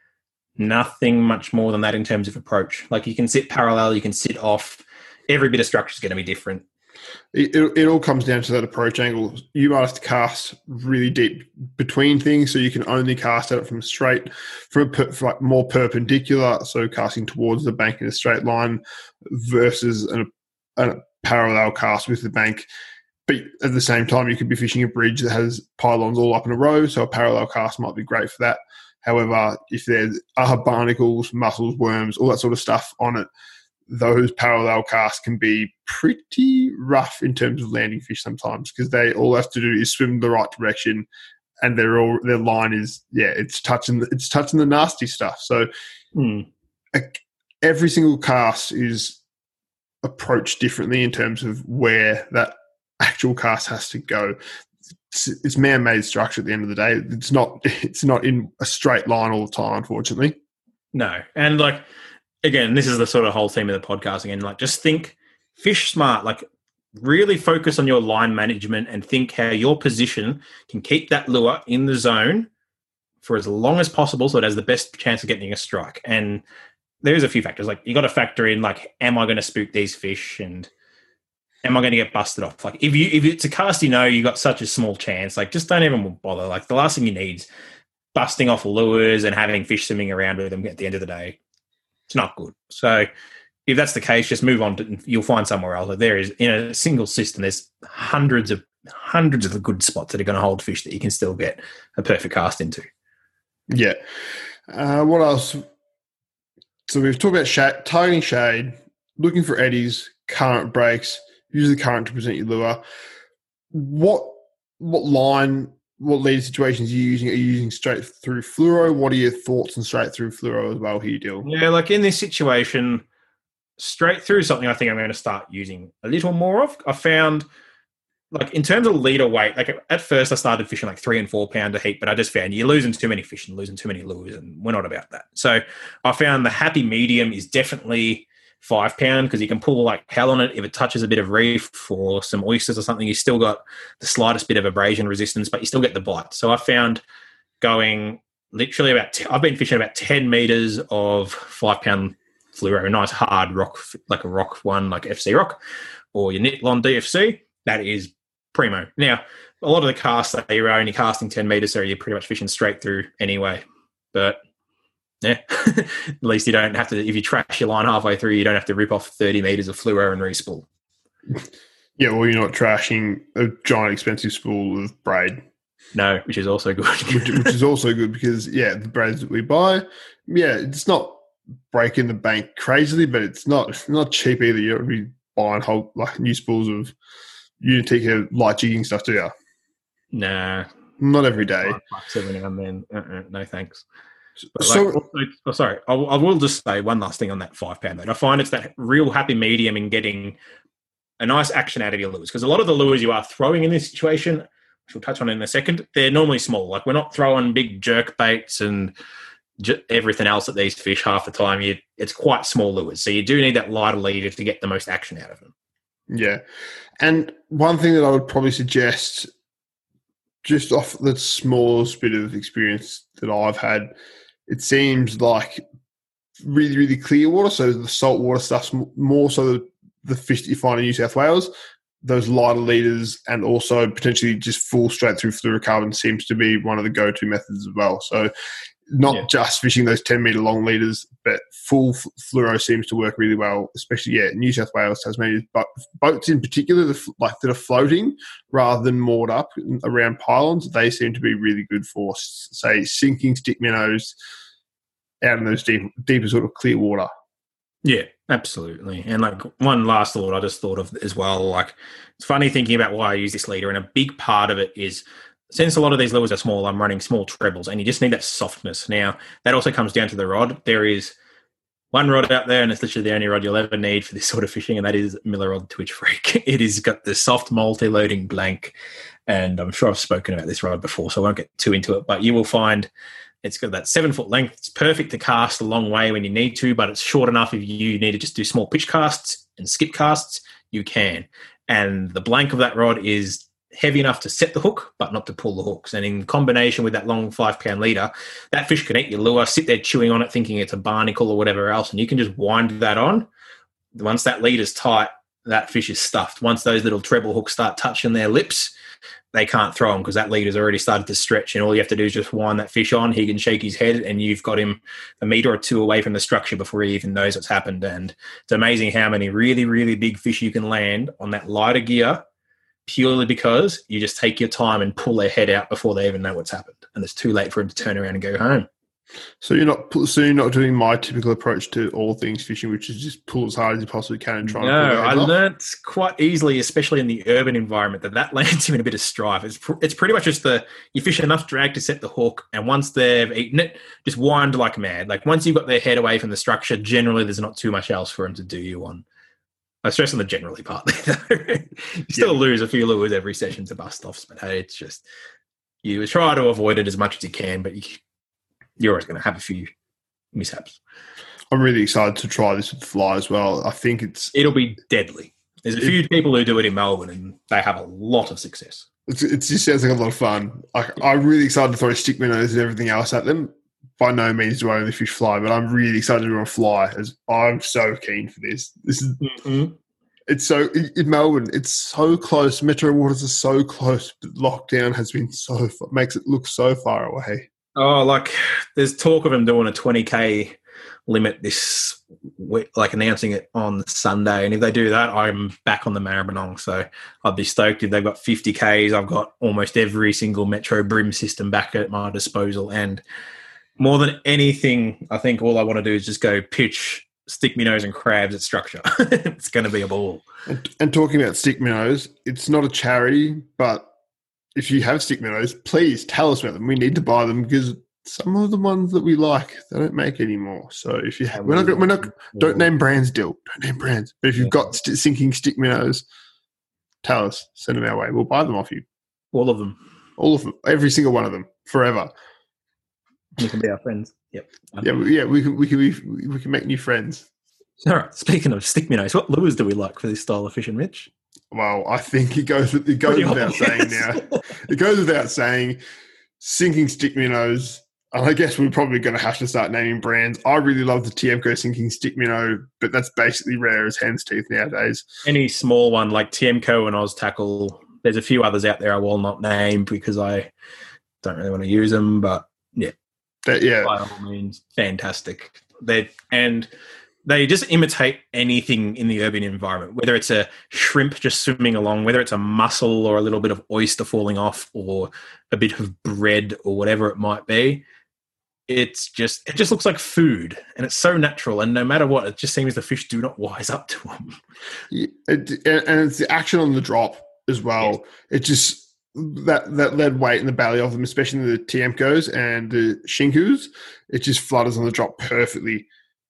Nothing much more than that in terms of approach. Like, you can sit parallel, you can sit off. Every bit of structure is going to be different. It, it, it all comes down to that approach angle. You might have to cast really deep between things, so you can only cast at it from straight, from per, like more perpendicular, so casting towards the bank in a straight line, versus an, a parallel cast with the bank. But at the same time, you could be fishing a bridge that has pylons all up in a row, so a parallel cast might be great for that. However, if there's other barnacles, mussels, worms, all that sort of stuff on it, those parallel casts can be pretty rough in terms of landing fish sometimes, because they all have to do is swim the right direction, and they're all their line is yeah it's touching it's touching the nasty stuff. So mm. a, every single cast is approached differently in terms of where that actual cast has to go. It's, it's man-made structure at the end of the day. It's not it's not in a straight line all the time, unfortunately. No, and like. Again, this is the sort of whole theme of the podcast again. Like, just think fish smart. Like, really focus on your line management and think how your position can keep that lure in the zone for as long as possible so it has the best chance of getting a strike. And there's a few factors. Like, you got to factor in, like, am I going to spook these fish, and am I going to get busted off? Like, if you if it's a cast you know you got such a small chance, like, just don't even bother. Like, the last thing you need is busting off lures and having fish swimming around with them at the end of the day. It's not good. So if that's the case, just move on to, you'll find somewhere else. Like, there is, in a single system, there's hundreds of hundreds of good spots that are going to hold fish that you can still get a perfect cast into. Yeah. Uh, what else? So we've talked about shade, targeting shade, looking for eddies, current breaks, use the current to present your lure. What what line, what lead situations are you using? Are you using straight through fluoro? What are your thoughts on straight through fluoro as well here, Dill? Yeah, like in this situation, straight through something I think I'm going to start using a little more of. I found like in terms of leader weight, like at first I started fishing like three and four pounder heat, but I just found you're losing too many fish and losing too many lures, and we're not about that. So I found the happy medium is definitely five pound because you can pull like hell on it. If it touches a bit of reef or some oysters or something, you still got the slightest bit of abrasion resistance, but you still get the bite. So I found going literally about, t- I've been fishing about ten meters of five pound fluoro, a nice hard rock, like a rock one, like F C rock or your Nitlon D F C. That is primo. Now, a lot of the casts that you're only casting ten meters, so you're pretty much fishing straight through anyway. But yeah, at least you don't have to, if you trash your line halfway through, you don't have to rip off thirty meters of fluoro and re-spool. Yeah, well, you're not trashing a giant expensive spool of braid. No, which is also good. which, which is also good because, yeah, the braids that we buy, yeah, it's not breaking the bank crazily, but it's not it's not cheap either. You don't be buying whole like new spools of Unitica light jigging stuff, do you? Nah. Not every day. Every now and then. Uh-uh, no thanks. But so, like, also, oh, sorry, I, I will just say one last thing on that five pound. Though I find it's that real happy medium in getting a nice action out of your lures, because a lot of the lures you are throwing in this situation, which we'll touch on in a second, they're normally small. Like we're not throwing big jerk baits and j- everything else at these fish half the time. You, it's quite small lures, so you do need that lighter leader to get the most action out of them. Yeah, and one thing that I would probably suggest, just off the smallest bit of experience that I've had, it seems like really, really clear water. So the saltwater stuff's more so the, the fish that you find in New South Wales, those lighter leaders, and also potentially just full straight through fluorocarbon seems to be one of the go-to methods as well. So not yeah. just fishing those ten metre long leaders, but full fluoro seems to work really well, especially, yeah, New South Wales, Tasmania, but boats in particular, the, like that are floating rather than moored up around pylons, they seem to be really good for, say, sinking stick minnows out in those deep, deeper sort of clear water. Yeah, absolutely. And like one last thought I just thought of as well, like it's funny thinking about why I use this leader, and a big part of it is, since a lot of these lures are small, I'm running small trebles, and you just need that softness. Now, that also comes down to the rod. There is one rod out there, and it's literally the only rod you'll ever need for this sort of fishing, and that is Miller Rod Twitch Freak. It has got the soft multi-loading blank, and I'm sure I've spoken about this rod before, so I won't get too into it, but you will find it's got that seven-foot length. It's perfect to cast a long way when you need to, but it's short enough if you need to just do small pitch casts and skip casts, you can. And the blank of that rod is heavy enough to set the hook, but not to pull the hooks. And in combination with that long five-pound leader, that fish can eat your lure, sit there chewing on it, thinking it's a barnacle or whatever else, and you can just wind that on. Once that leader's tight, that fish is stuffed. Once those little treble hooks start touching their lips, they can't throw them because that leader's already started to stretch, and all you have to do is just wind that fish on. He can shake his head, and you've got him a metre or two away from the structure before he even knows what's happened. And it's amazing how many really, really big fish you can land on that lighter gear, purely because you just take your time and pull their head out before they even know what's happened, and it's too late for them to turn around and go home. So you're not so you're not doing my typical approach to all things fishing, which is just pull as hard as you possibly can and try. No, and pull I off. learnt quite easily, especially in the urban environment, that that lands you in a bit of strife. It's pr- it's pretty much just the you fish enough drag to set the hook, and once they've eaten it, just wind like mad. Like once you've got their head away from the structure, generally there's not too much else for them to do you on. I stress on the generally part there. You still yeah. lose a few lures every session to bust offs, but hey, it's just you try to avoid it as much as you can, but you, you're always going to have a few mishaps. I'm really excited to try this with fly as well. I think it's it'll be deadly. There's a few it, people who do it in Melbourne, and they have a lot of success. It's, it just sounds like a lot of fun. I, I'm really excited to throw stick minnows and everything else at them. By no means do I only fish fly, but I'm really excited to do a fly, as I'm so keen for this. This is mm-hmm. It's so in Melbourne. It's so close. Metro Waters are so close. Lockdown has been so makes it look so far away. Oh, like there's talk of them doing a twenty K limit this week, like announcing it on Sunday. And if they do that, I'm back on the Maribyrnong. So I'd be stoked if they've got fifty Ks. I've got almost every single Metro Brim system back at my disposal. And more than anything, I think all I want to do is just go pitch stick minnows and crabs at structure. It's going to be a ball. And, and talking about stick minnows, it's not a charity, but if you have stick minnows, please tell us about them. We need to buy them because some of the ones that we like, they don't make anymore. So if you have, we're not, we're not, don't name brands, Dill. Don't name brands. But if you've got st- sinking stick minnows, tell us. Send them our way. We'll buy them off you. All of them. All of them. Every single one of them. Forever. You can be our friends. Yep. Yeah, we, yeah. We can we can we, we can make new friends. All right. Speaking of stick minnows, what lures do we like for this style of fishing, Mitch? Well, I think it goes it goes Pretty without obvious. saying now. It goes without saying. Sinking stick minnows. And I guess we're probably going to have to start naming brands. I really love the Tiemco sinking stick minnow, but that's basically rare as hen's teeth nowadays. Any small one like Tiemco and Oz Tackle. There's a few others out there I will not name because I don't really want to use them, but yeah. That, yeah. By all means, fantastic. They and they just imitate anything in the urban environment, whether it's a shrimp just swimming along, whether it's a mussel or a little bit of oyster falling off or a bit of bread or whatever it might be. It's just it just looks like food, and it's so natural. And no matter what, it just seems the fish do not wise up to them. Yeah, it, and it's the action on the drop as well. Yes. It just that that lead weight in the belly of them, especially the Tiemcos and the Shinkus, it just flutters on the drop perfectly.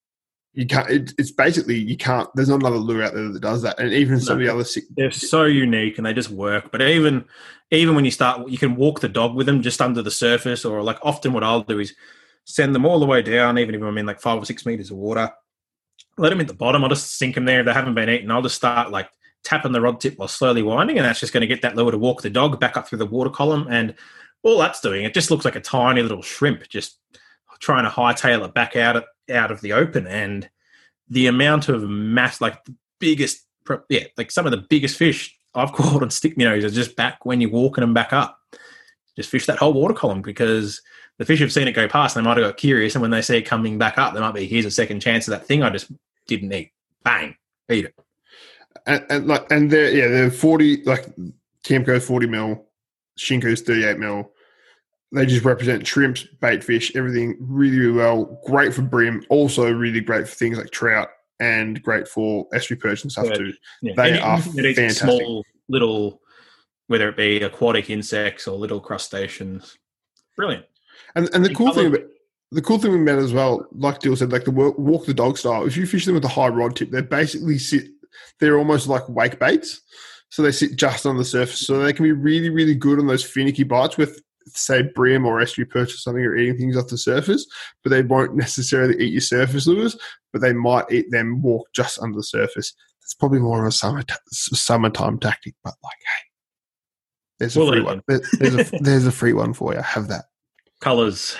You can't. It, it's basically you can't. There's not another lure out there that does that, and even some No. of the other. They're so unique and they just work. But even even when you start, you can walk the dog with them just under the surface, or like often what I'll do is send them all the way down, even if I'm in like five or six meters of water. Let them hit the bottom. I'll just sink them there if they haven't been eaten. I'll just start like tapping the rod tip while slowly winding, and that's just going to get that lure to walk the dog back up through the water column. And all that's doing, it just looks like a tiny little shrimp just trying to hightail it back out of, out of the open. And the amount of mass, like the biggest, yeah, like some of the biggest fish I've caught on stick minnows are just back when you're walking them back up. Just fish that whole water column because the fish have seen it go past and they might have got curious, and when they see it coming back up, they might be, here's a second chance of that thing I just didn't eat. Bang, eat it. And, and like, and they're yeah, they're forty like Tiemco forty mil, Shinko's thirty-eight mil. They just represent shrimps, bait fish, everything really, really well. Great for brim, also really great for things like trout, and great for estuary perch and stuff Yeah. too. Yeah. They Anything are that eats fantastic. Small little, whether it be aquatic insects or little crustaceans, brilliant. And and the And cool thing colour- about the cool thing about it as well, like Dill said, like the walk, walk the dog style. If you fish them with a high rod tip, they basically sit. They're almost like wake baits, so they sit just on the surface. So they can be really, really good on those finicky bites with, say, brim or estuary perch or something, or eating things off the surface. But they won't necessarily eat your surface lures, but they might eat them walk just under the surface. That's probably more of a summer ta- summertime tactic. But like, hey, there's a Well, free then. one. There- There's a there's a free one for you. Have that. Colours.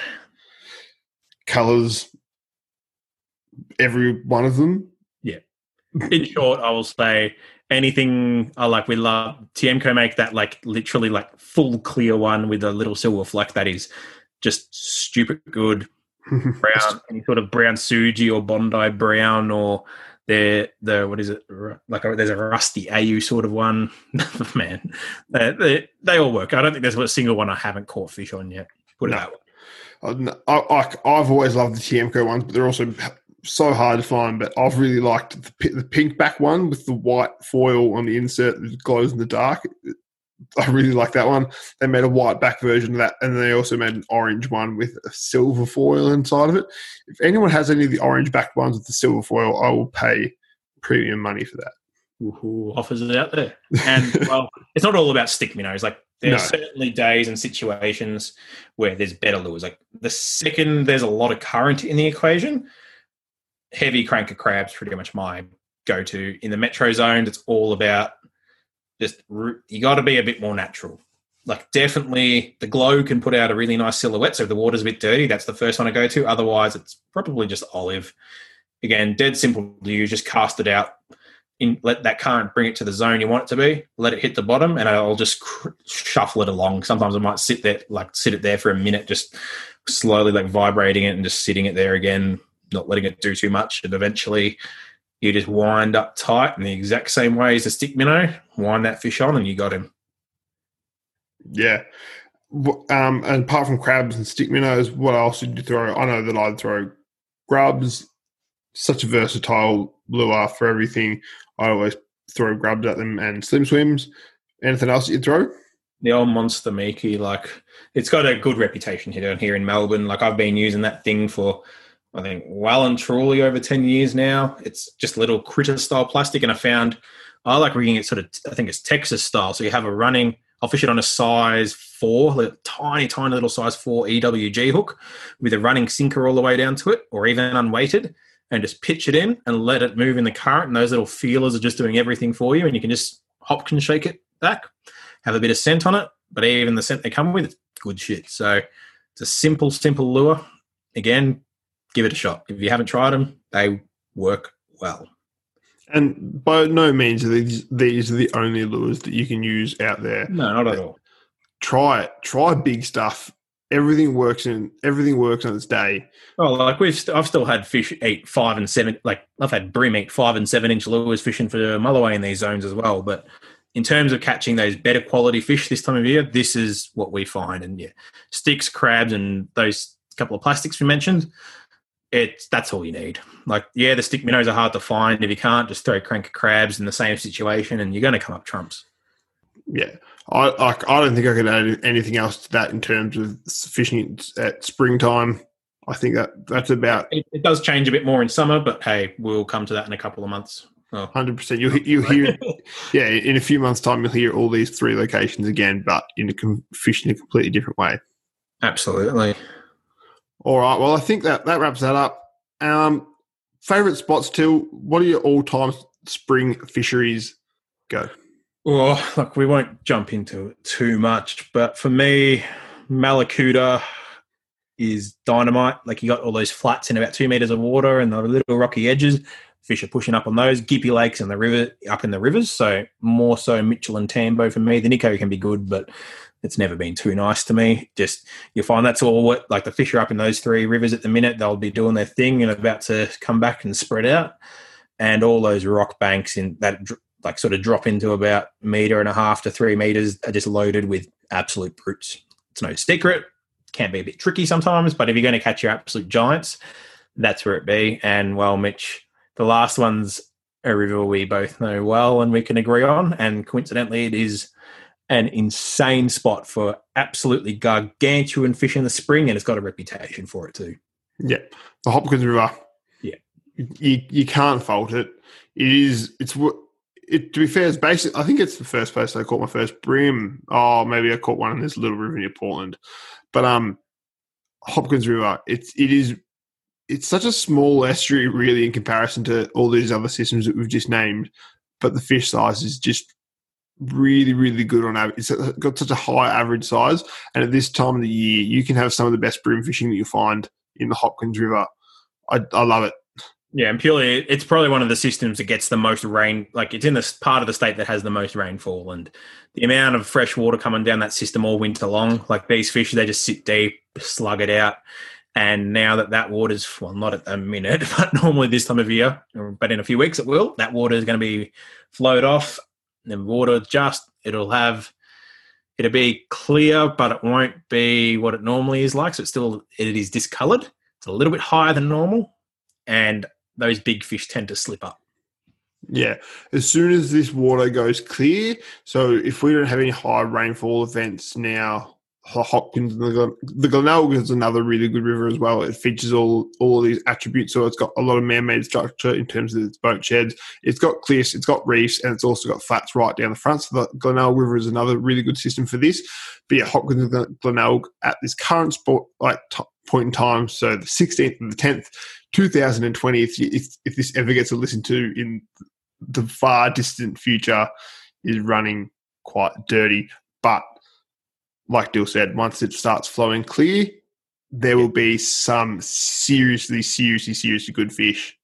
Colors, every one of them. In short, I will say anything I like. We love Tiemco make that like literally like full clear one with a little silver fleck that is just stupid good. Brown, any sort of brown Suji or Bondi brown, or the the what is it? Like a, there's a rusty A U sort of one. Man, they, they, they all work. I don't think there's a single one I haven't caught fish on yet. Put it No. that way. I, I, I've always loved the Tiemco ones, but they're also so hard to find. But I've really liked the, pi- the pink back one with the white foil on the insert that glows in the dark. I really like that one. They made a white back version of that, and they also made an orange one with a silver foil inside of it. If anyone has any of the orange back ones with the silver foil, I will pay premium money for that. Ooh, offers it out there. And well, it's not all about stick minnows. Like there's No. certainly days and situations where there's better lures. Like the second there's a lot of current in the equation, heavy cranker crab's pretty much my go-to. In the metro zone, it's all about just you got to be a bit more natural. Like definitely the glow can put out a really nice silhouette. So if the water's a bit dirty, that's the first one I go to. Otherwise, it's probably just olive. Again, dead simple to use. Just cast it out. In, let that current bring it to the zone you want it to be. Let it hit the bottom, and I'll just cr- shuffle it along. Sometimes I might sit there, like sit it there for a minute, just slowly like vibrating it and just sitting it there again, not letting it do too much. And eventually, you just wind up tight in the exact same way as a stick minnow. Wind that fish on, and you got him. Yeah. W- Um, and apart from crabs and stick minnows, what else did you throw? I know that I'd throw grubs. Such a versatile lure for everything. I always throw grubs at them and slim swims. Anything else that you throw? The old Monster Miki, like it's got a good reputation here down here in Melbourne. Like I've been using that thing for I think, well and truly over ten years now. It's just little critter style plastic. And I found I like rigging it sort of, I think it's Texas style. So you have a running, I'll fish it on a size four, little, tiny, tiny little size four E W G hook with a running sinker all the way down to it, or even unweighted, and just pitch it in and let it move in the current. And those little feelers are just doing everything for you. And you can just Hopkins shake it back, have a bit of scent on it. But even the scent they come with, it's good shit. So it's a simple, simple lure. Again, give it a shot. If you haven't tried them, they work well. And by no means are these, these are the only lures that you can use out there. No, not at all. Try it. Try big stuff. Everything works in everything works on its day. Oh, like we've st- I've still had fish eat five and seven. Like I've had brim eat five and seven inch lures fishing for mulloway in these zones as well. But in terms of catching those better quality fish this time of year, this is what we find. And yeah, sticks, crabs, and those couple of plastics we mentioned. It's that's all you need. Like, yeah, the stick minnows are hard to find. If you can't, just throw crank of crabs in the same situation, and you're going to come up trumps. Yeah, I like. I don't think I could add anything else to that in terms of fishing at springtime. I think that that's about. It, it does change a bit more in summer, but hey, we'll come to that in a couple of months. Hundred oh. percent. You you hear, yeah, in a few months' time, you'll hear all these three locations again, but in a fish in a completely different way. Absolutely. All right. Well, I think that, that wraps that up. Um, favorite spots, too. What are your all-time spring fisheries? Go. Well, look, we won't jump into it too much, but for me, Malakuta is dynamite. Like, you got all those flats in about two metres of water and the little rocky edges. Fish are pushing up on those. Gippy Lakes and the river, up in the rivers. So more so Mitchell and Tambo for me. The Nico can be good, but it's never been too nice to me. Just you find that's all what, like the fish are up in those three rivers at the minute. They'll be doing their thing and about to come back and spread out. And all those rock banks in that like sort of drop into about a metre and a half to three metres are just loaded with absolute brutes. It's no secret. Can be a bit tricky sometimes, but if you're going to catch your absolute giants, that's where it be. And well, Mitch, the last one's a river we both know well and we can agree on. And coincidentally, it is an insane spot for absolutely gargantuan fish in the spring, and it's got a reputation for it too. Yeah, the Hopkins River. Yeah, you you can't fault it. It is. It's it. To be fair, it's basic. I think it's the first place I caught my first brim. Oh, maybe I caught one in this little river near Portland, but um, Hopkins River. It's it is. It's such a small estuary, really, in comparison to all these other systems that we've just named. But the fish size is just really, really good on average. It's got such a high average size. And at this time of the year, you can have some of the best brim fishing that you find in the Hopkins River. I, I love it. Yeah, and purely, it's probably one of the systems that gets the most rain. Like, it's in this part of the state that has the most rainfall. And the amount of fresh water coming down that system all winter long, like these fish, they just sit deep, slug it out. And now that that water's, well, not at the minute, but normally this time of year, but in a few weeks it will, that water is going to be flowed off. The water just, it'll have, it'll be clear, but it won't be what it normally is like. So it's still, it is discoloured. It's a little bit higher than normal. And those big fish tend to slip up. Yeah. As soon as this water goes clear, so if we don't have any high rainfall events now, Hopkins, the, the Glenelg is another really good river as well. It features all all of these attributes. So it's got a lot of man-made structure in terms of its boat sheds. It's got cliffs, it's got reefs, and it's also got flats right down the front. So the Glenelg River is another really good system for this. But yeah, Hopkins and Glenelg at this current spot, like t- point in time, so the sixteenth and the tenth, two thousand twenty, if, if, if this ever gets a listen to in the far distant future, is running quite dirty. But like Dill said, once it starts flowing clear, there will be some seriously, seriously, seriously good fish.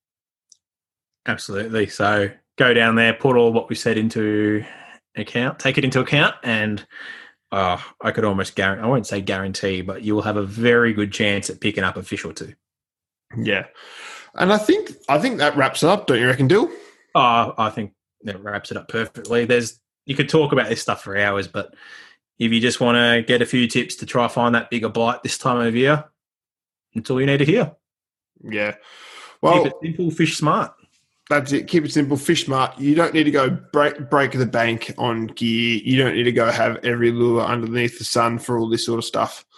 Absolutely. So go down there, put all what we said into account, take it into account, and uh, I could almost guarantee, I won't say guarantee, but you will have a very good chance at picking up a fish or two. Yeah. And I think I think that wraps it up, don't you reckon, Dill? Oh, I think that wraps it up perfectly. There's you could talk about this stuff for hours, but if you just want to get a few tips to try find that bigger bite this time of year, that's all you need to hear. Yeah. Well, keep it simple, fish smart. That's it. Keep it simple, fish smart. You don't need to go break break the bank on gear. You don't need to go have every lure underneath the sun for all this sort of stuff.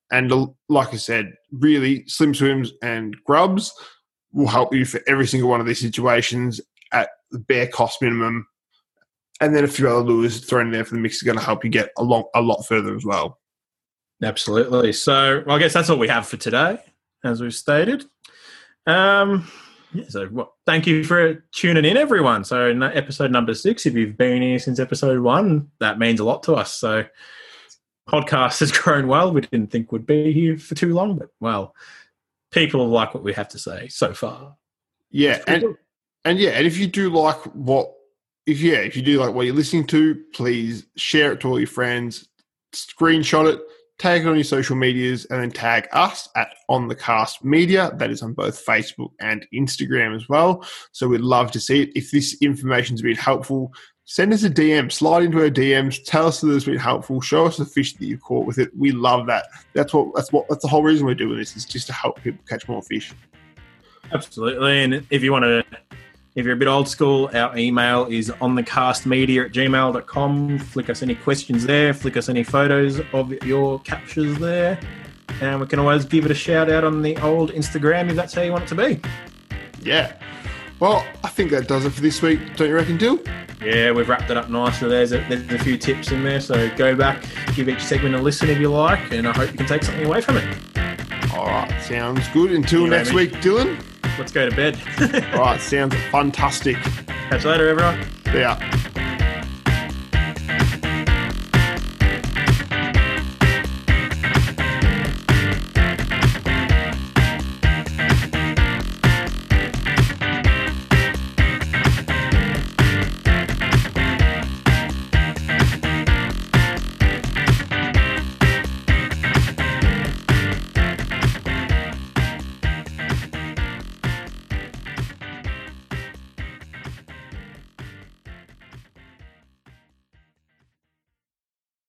and uh, like I said, really, Slim Swims and Grubs will help you for every single one of these situations at the bare cost minimum. And then a few other lures thrown in there for the mix is going to help you get a lot, a lot further as well. Absolutely. So well, I guess that's all we have for today, as we've stated. Um, yeah, so well, thank you for tuning in, everyone. So no, episode number six, if you've been here since episode one, that means a lot to us. So podcast has grown well. We didn't think we'd be here for too long, but, well, people like what we have to say so far. Yeah, and good. and yeah, and if you do like what, if yeah, if you do like what you're listening to, please share it to all your friends, screenshot it, tag it on your social medias, and then tag us at On The Cast Media. That is on both Facebook and Instagram as well. So we'd love to see it. If this information's been helpful, send us a D M, slide into our D Ms, tell us that it's been helpful, show us the fish that you've caught with it. We love that. That's what that's what that's the whole reason we're doing this, is just to help people catch more fish. Absolutely. And if you want to, if you're a bit old school, our email is onthecastmedia at gmail dot com. Flick us any questions there, flick us any photos of your captures there, and we can always give it a shout out on the old Instagram if that's how you want it to be. Yeah. Well, I think that does it for this week, don't you reckon, Dill? Yeah, we've wrapped it up nicely. There's a, there's a few tips in there, so go back, give each segment a listen if you like, and I hope you can take something away from it. All right, sounds good. Until you next week, Dylan. Let's go to bed. All right, sounds fantastic. Catch you later, everyone. See ya.